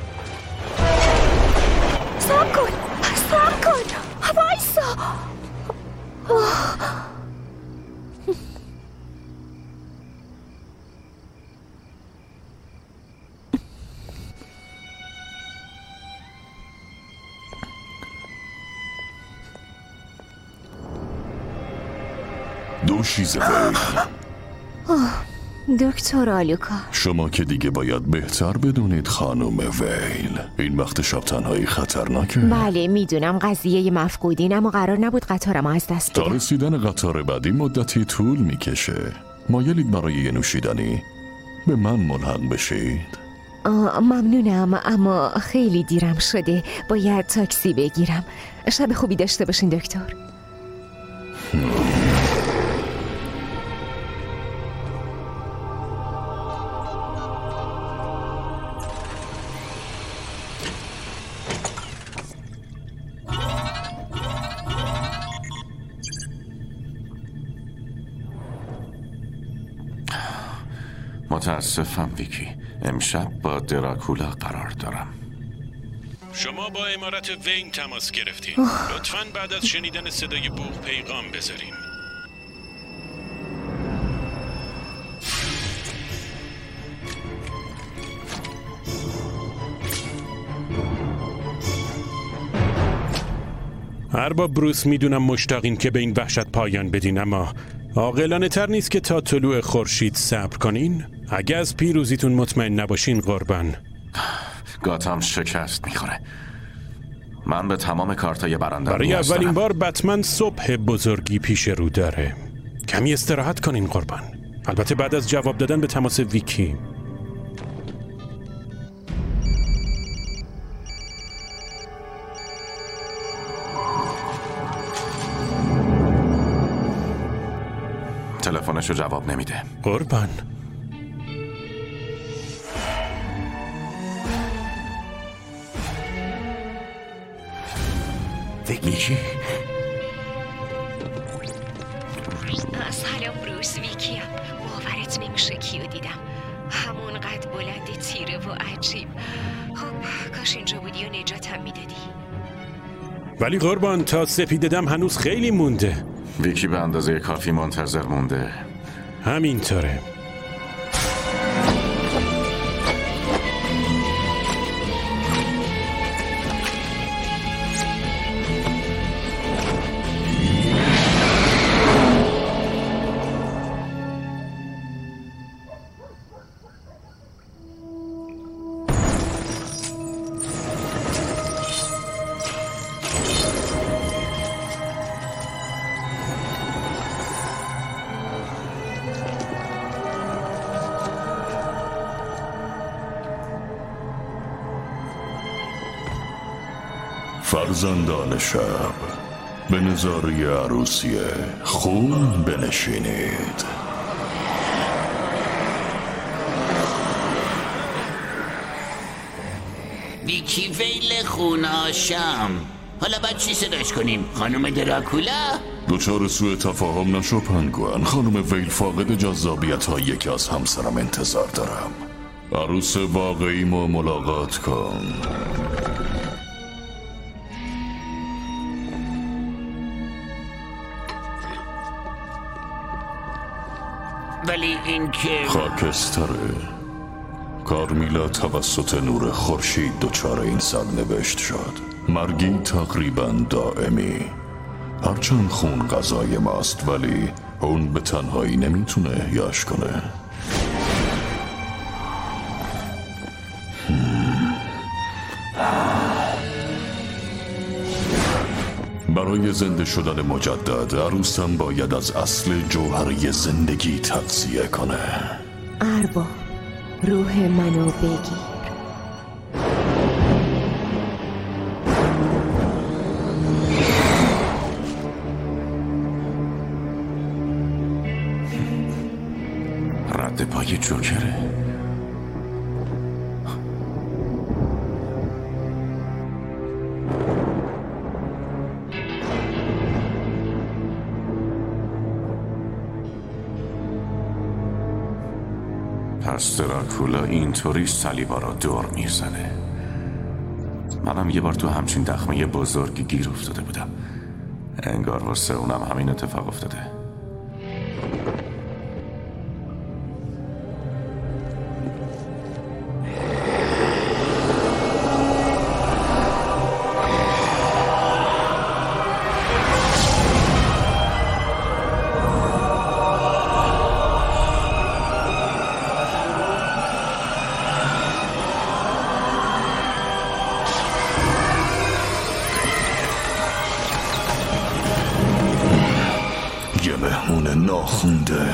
ساب کن، ساب کن، وایسا. دوشیزه ویل. دکتر آلوکا، شما که دیگه باید بهتر بدونید خانم ویل، این وقت شب تنهایی خطرناکه. بله میدونم قضیه مفقودین، اما قرار نبود قطارم از دست بدم. تا رسیدن قطار بعدی مدتی طول میکشه. مایلید برای یه نوشیدنی؟ به من ملحق بشید. ممنونم، اما خیلی دیرم شده، باید تاکسی بگیرم. شب خوبی داشته باشین دکتر. متاسفم ویکی، امشب با دراکولا قرار دارم. شما با امارت وین تماس گرفتین. لطفاً بعد از شنیدن صدای بوق پیغام بذارین. ارباب بروس، میدونم مشتاقین که به این وحشت پایان بدین، اما عاقلانه تر نیست که تا طلوع خورشید صبر کنین؟ اگه از پیروزیتون مطمئن نباشین قربان. گاتام شکست میخوره. من به تمام کارتای برنده برای اولین بار بتمن صبح بزرگی پیش رو داره. کمی استراحت کنین قربان، البته بعد از جواب دادن به تماس ویکی. تلفنشو جواب نمیده. قربان ویکی؟ سلام بروس، ویکیم. باورت نمیشه کیو دیدم. همون قد بلند تیره و عجیب. خب کاش اینجا بودی و نجاتم میدادی. ولی قربان تا سپیده دم هنوز خیلی مونده. ویکی به اندازه کافی منتظر مونده. همینطوره. فرزندان شب، به نظاره عروسی خون بنشینید. ویکی ویل خون آشام. حالا باید چی صداش کنیم؟ خانم دراکولا؟ دوچار سوء تفاهم نشو پنگوئن. خانم ویل فاقد جذابیت ها یکی از همسرم انتظار دارم. عروس واقعی ما ملاقات کن. ولی این که خاکستره. کارمیلا توسط نور خورشید دچار این سرنوشت شد. مرگی تقریبا دائمی. هرچند خون غذای ماست ولی اون به تنهایی نمیتونه احیاش کنه. برای زنده شدن مجدد عروسم باید از اصل جوهری زندگی تغذیه کنه. ارباب روح منو بگیر. رد پای جوکره. پس دراکولا اینطوری صلیبا را دور میزنه. منم یه بار تو همچین دخمه بزرگی گیر افتاده بودم. انگار واسه اونم همین اتفاق افتاده. یه مهمون ناخونده.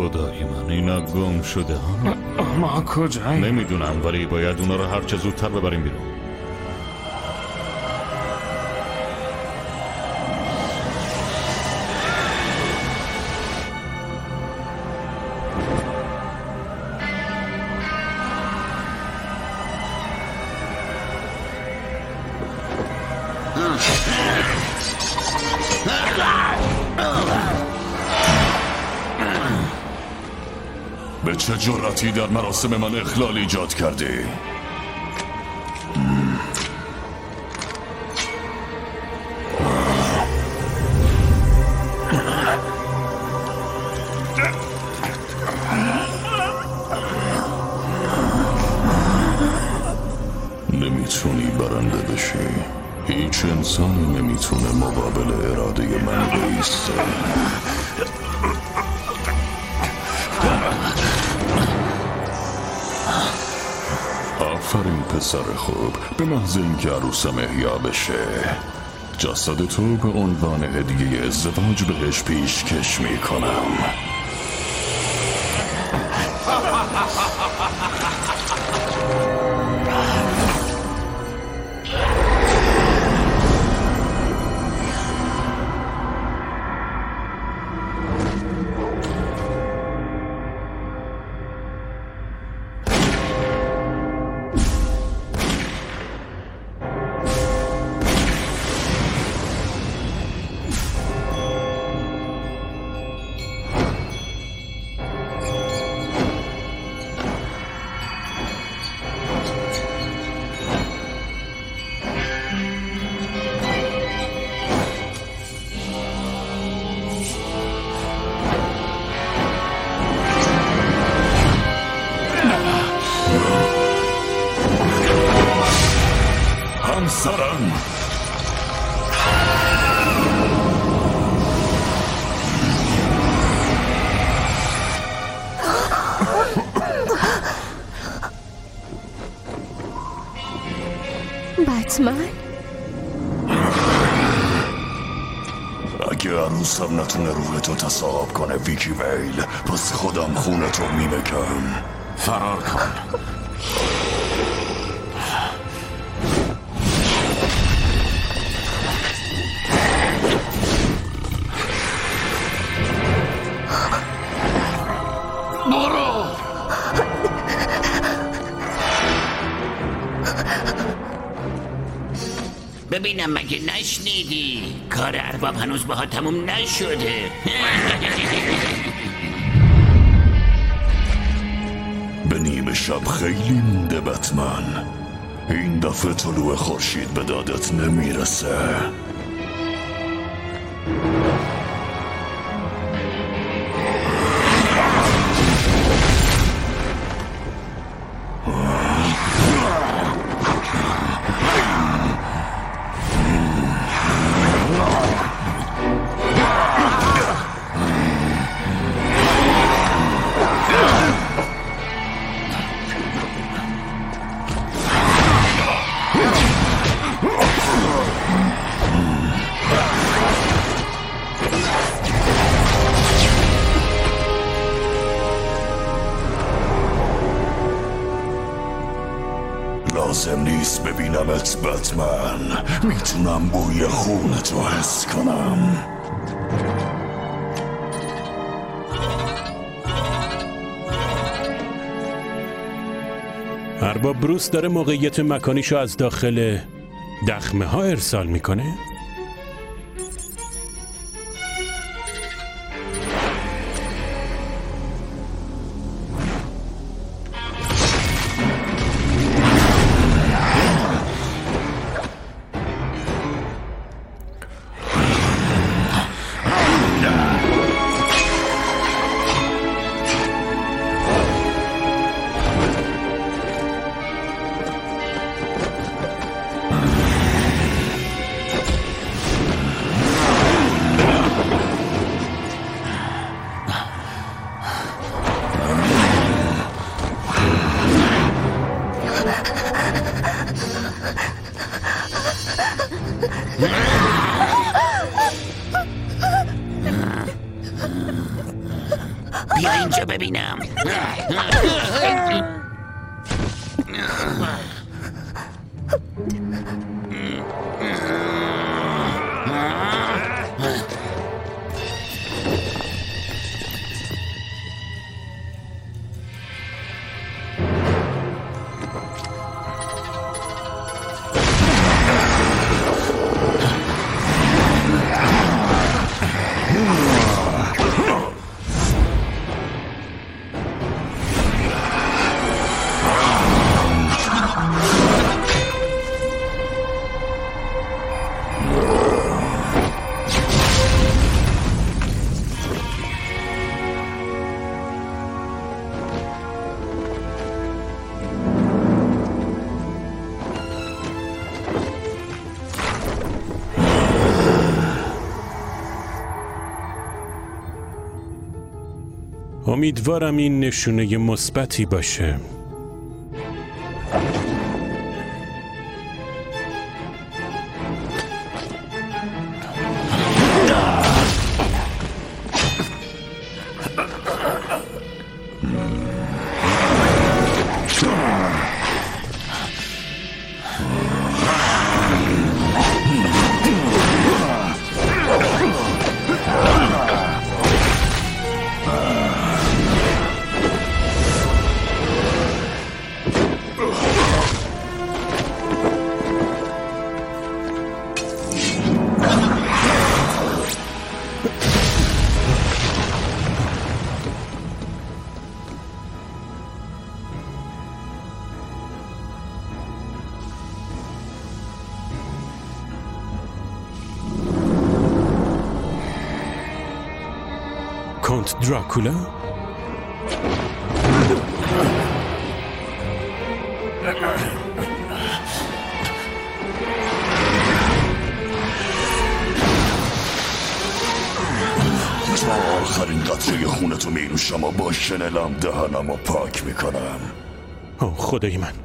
خدای من اینا گم شده ها. ما کجاییم؟ نمیدونم ولی باید اونا رو هر چه زودتر ببریم بیرون. به چه جرأتی در مراسم من اخلال ایجاد کردی؟ نمیتونی برنده بشی. هیچ انسانی نمیتونه مقابل اراده من بایسته. آفرین پسر خوب. به محض اینکه عروسم احیا بشه جسد تو به عنوان هدیه ازدواج بهش پیشکش میکنم. همسرم بتمن؟ اگه عروسم نتونه روح تو تصاحب کنه ویکی ویل، پس خودم خونه تو میمکم. فرار کن. ببینم مگه نشنیدی؟ کار ارباب هنوز باها تموم نشده. به نیمه شب خیلی مونده بتمن. این دفعه طلوع خورشید به دادت نمیرسه. لازم نیست ببینمت بتمن. میتونم بوی خون تو حس کنم. ارباب بروس داره موقعیت مکانیشو از داخل دخمه ها ارسال میکنه؟ بیا اینجا ببینم. امیدوارم این نشونه مثبتی باشه. کانت دراکولا؟ تا آخرین قطره خونتو میروشم و با شنلم دهنم و پاک میکنم. اوه خدای من.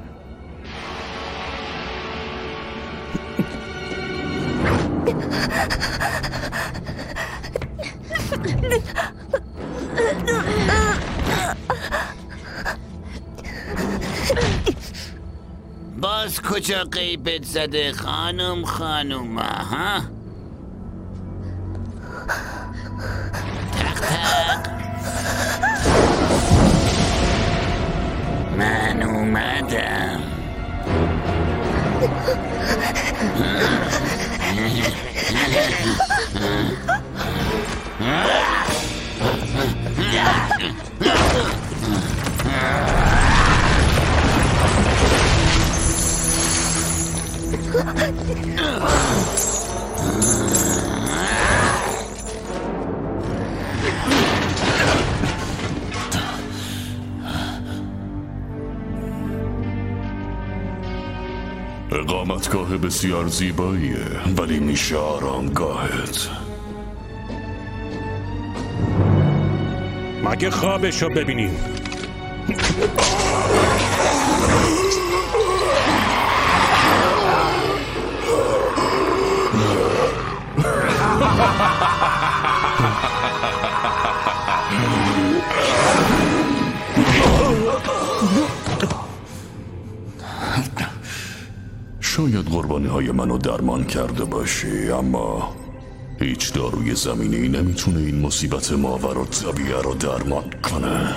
باز کجا غیبت زده خانم خانوم ها؟ تق تق من اومدم. اقامتگاه بسیار زیباییه ولی میشه آرامگاهت. مگه خوابشو ببینیم. شاید قربانی های منو درمان کرده باشی اما هیچ داروی زمینی نمیتونه این مصیبت ماور و طبیعه رو درمان کنه.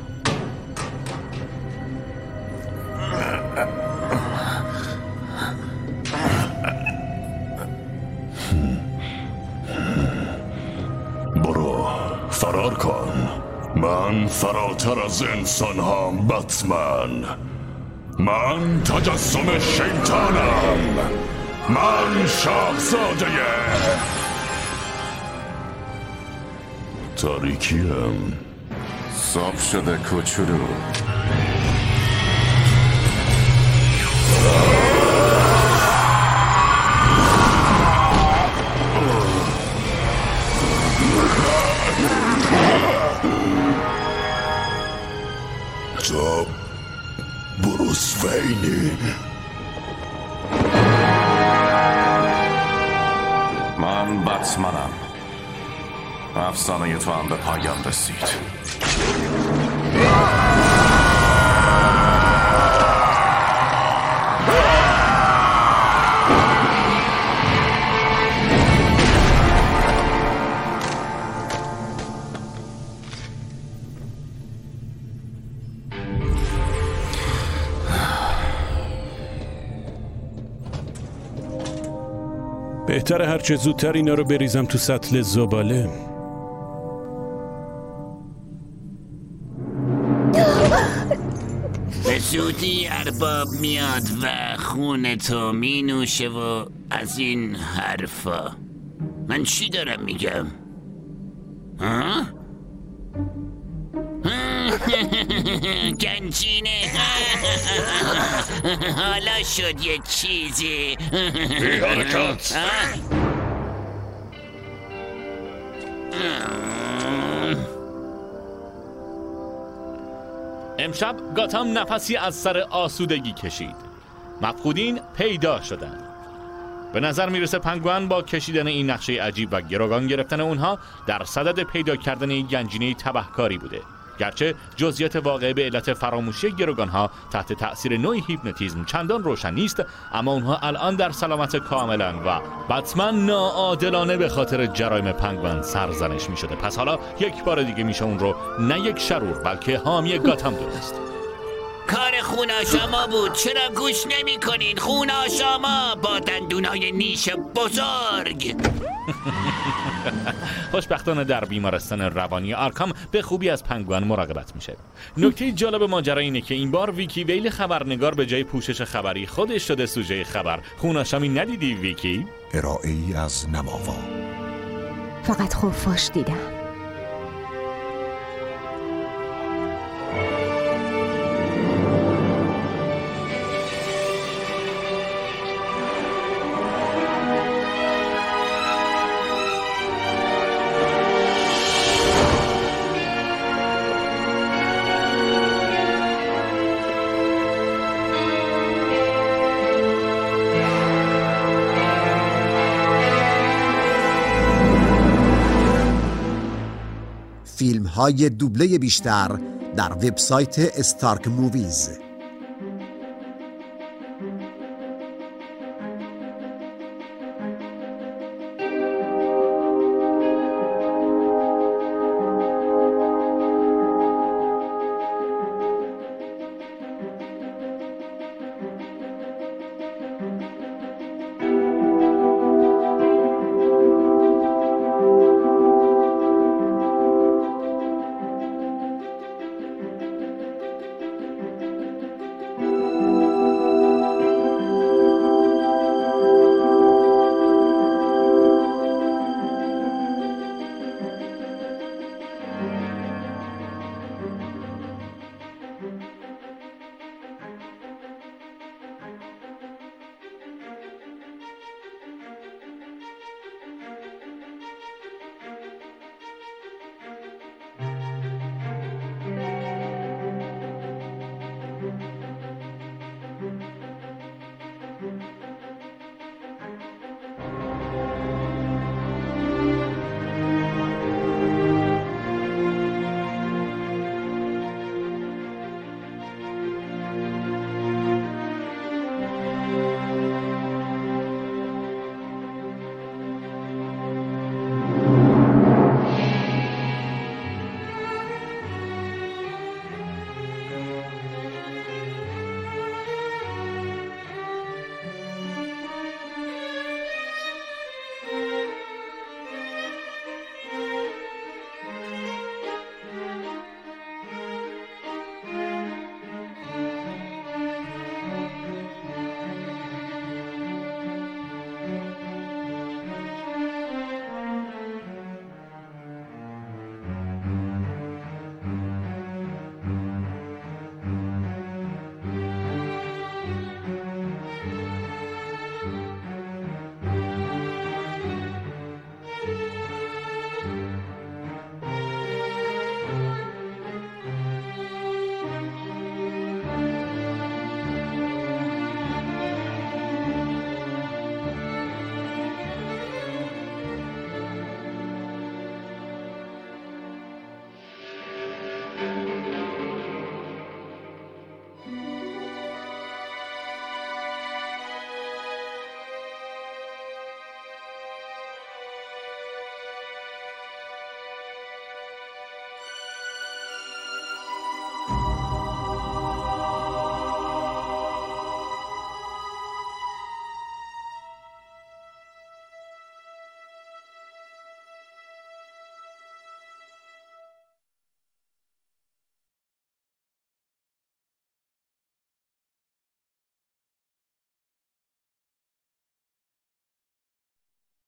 برو فرار کن. من فراتر از انسان هم بتمن. من تجسم شیطانم. من شاهزاده تاریکیم. صاف شده کوچولو. تو بروس وینی. من بتمنم. افسانه تو هم به پایان رسید. بهتره هرچه زودتر اینا رو بریزم تو سطل زباله. به زودی ارباب میاد و خون تو می نوشه و از این حرفا. من چی دارم میگم؟ ها؟ گنجینه حالا شد یه چیزی. بی حرکت. امشب گاتام نفسی از سر آسودگی کشید. مفقودین پیدا شدند. به نظر میرسه پنگوئن با کشیدن این نقشه عجیب و گروگان گرفتن اونها در صدد پیدا کردن گنجینه تبهکاری بوده. گرچه جزئیات واقعی به علت فراموشی گروگانها تحت تأثیر نوعی هیپنوتیزم چندان روشن نیست، اما اونها الان در سلامت کاملا و بتمن ناعادلانه به خاطر جرایم پنگوئن سرزنش می شده. پس حالا یک بار دیگه میشه اون رو نه یک شرور بلکه حامی گاتام دونست. کار خوناشاما بود، چرا گوش نمی کنین؟ خوناشاما با دندونای نیش بزرگ. خوشبختانه در بیمارستان روانی آرکام به خوبی از پنگوئن مراقبت میشه. نکته جالب ماجرا اینه که این بار ویکی ویل خبرنگار به جای پوشش خبری خودش شده سوژه خبر. خوناشامی ندیدی ویکی؟ ارائه ای از نماوا. فقط خفاش دیدم. فیلم های دوبله بیشتر در وبسایت استارک موویز.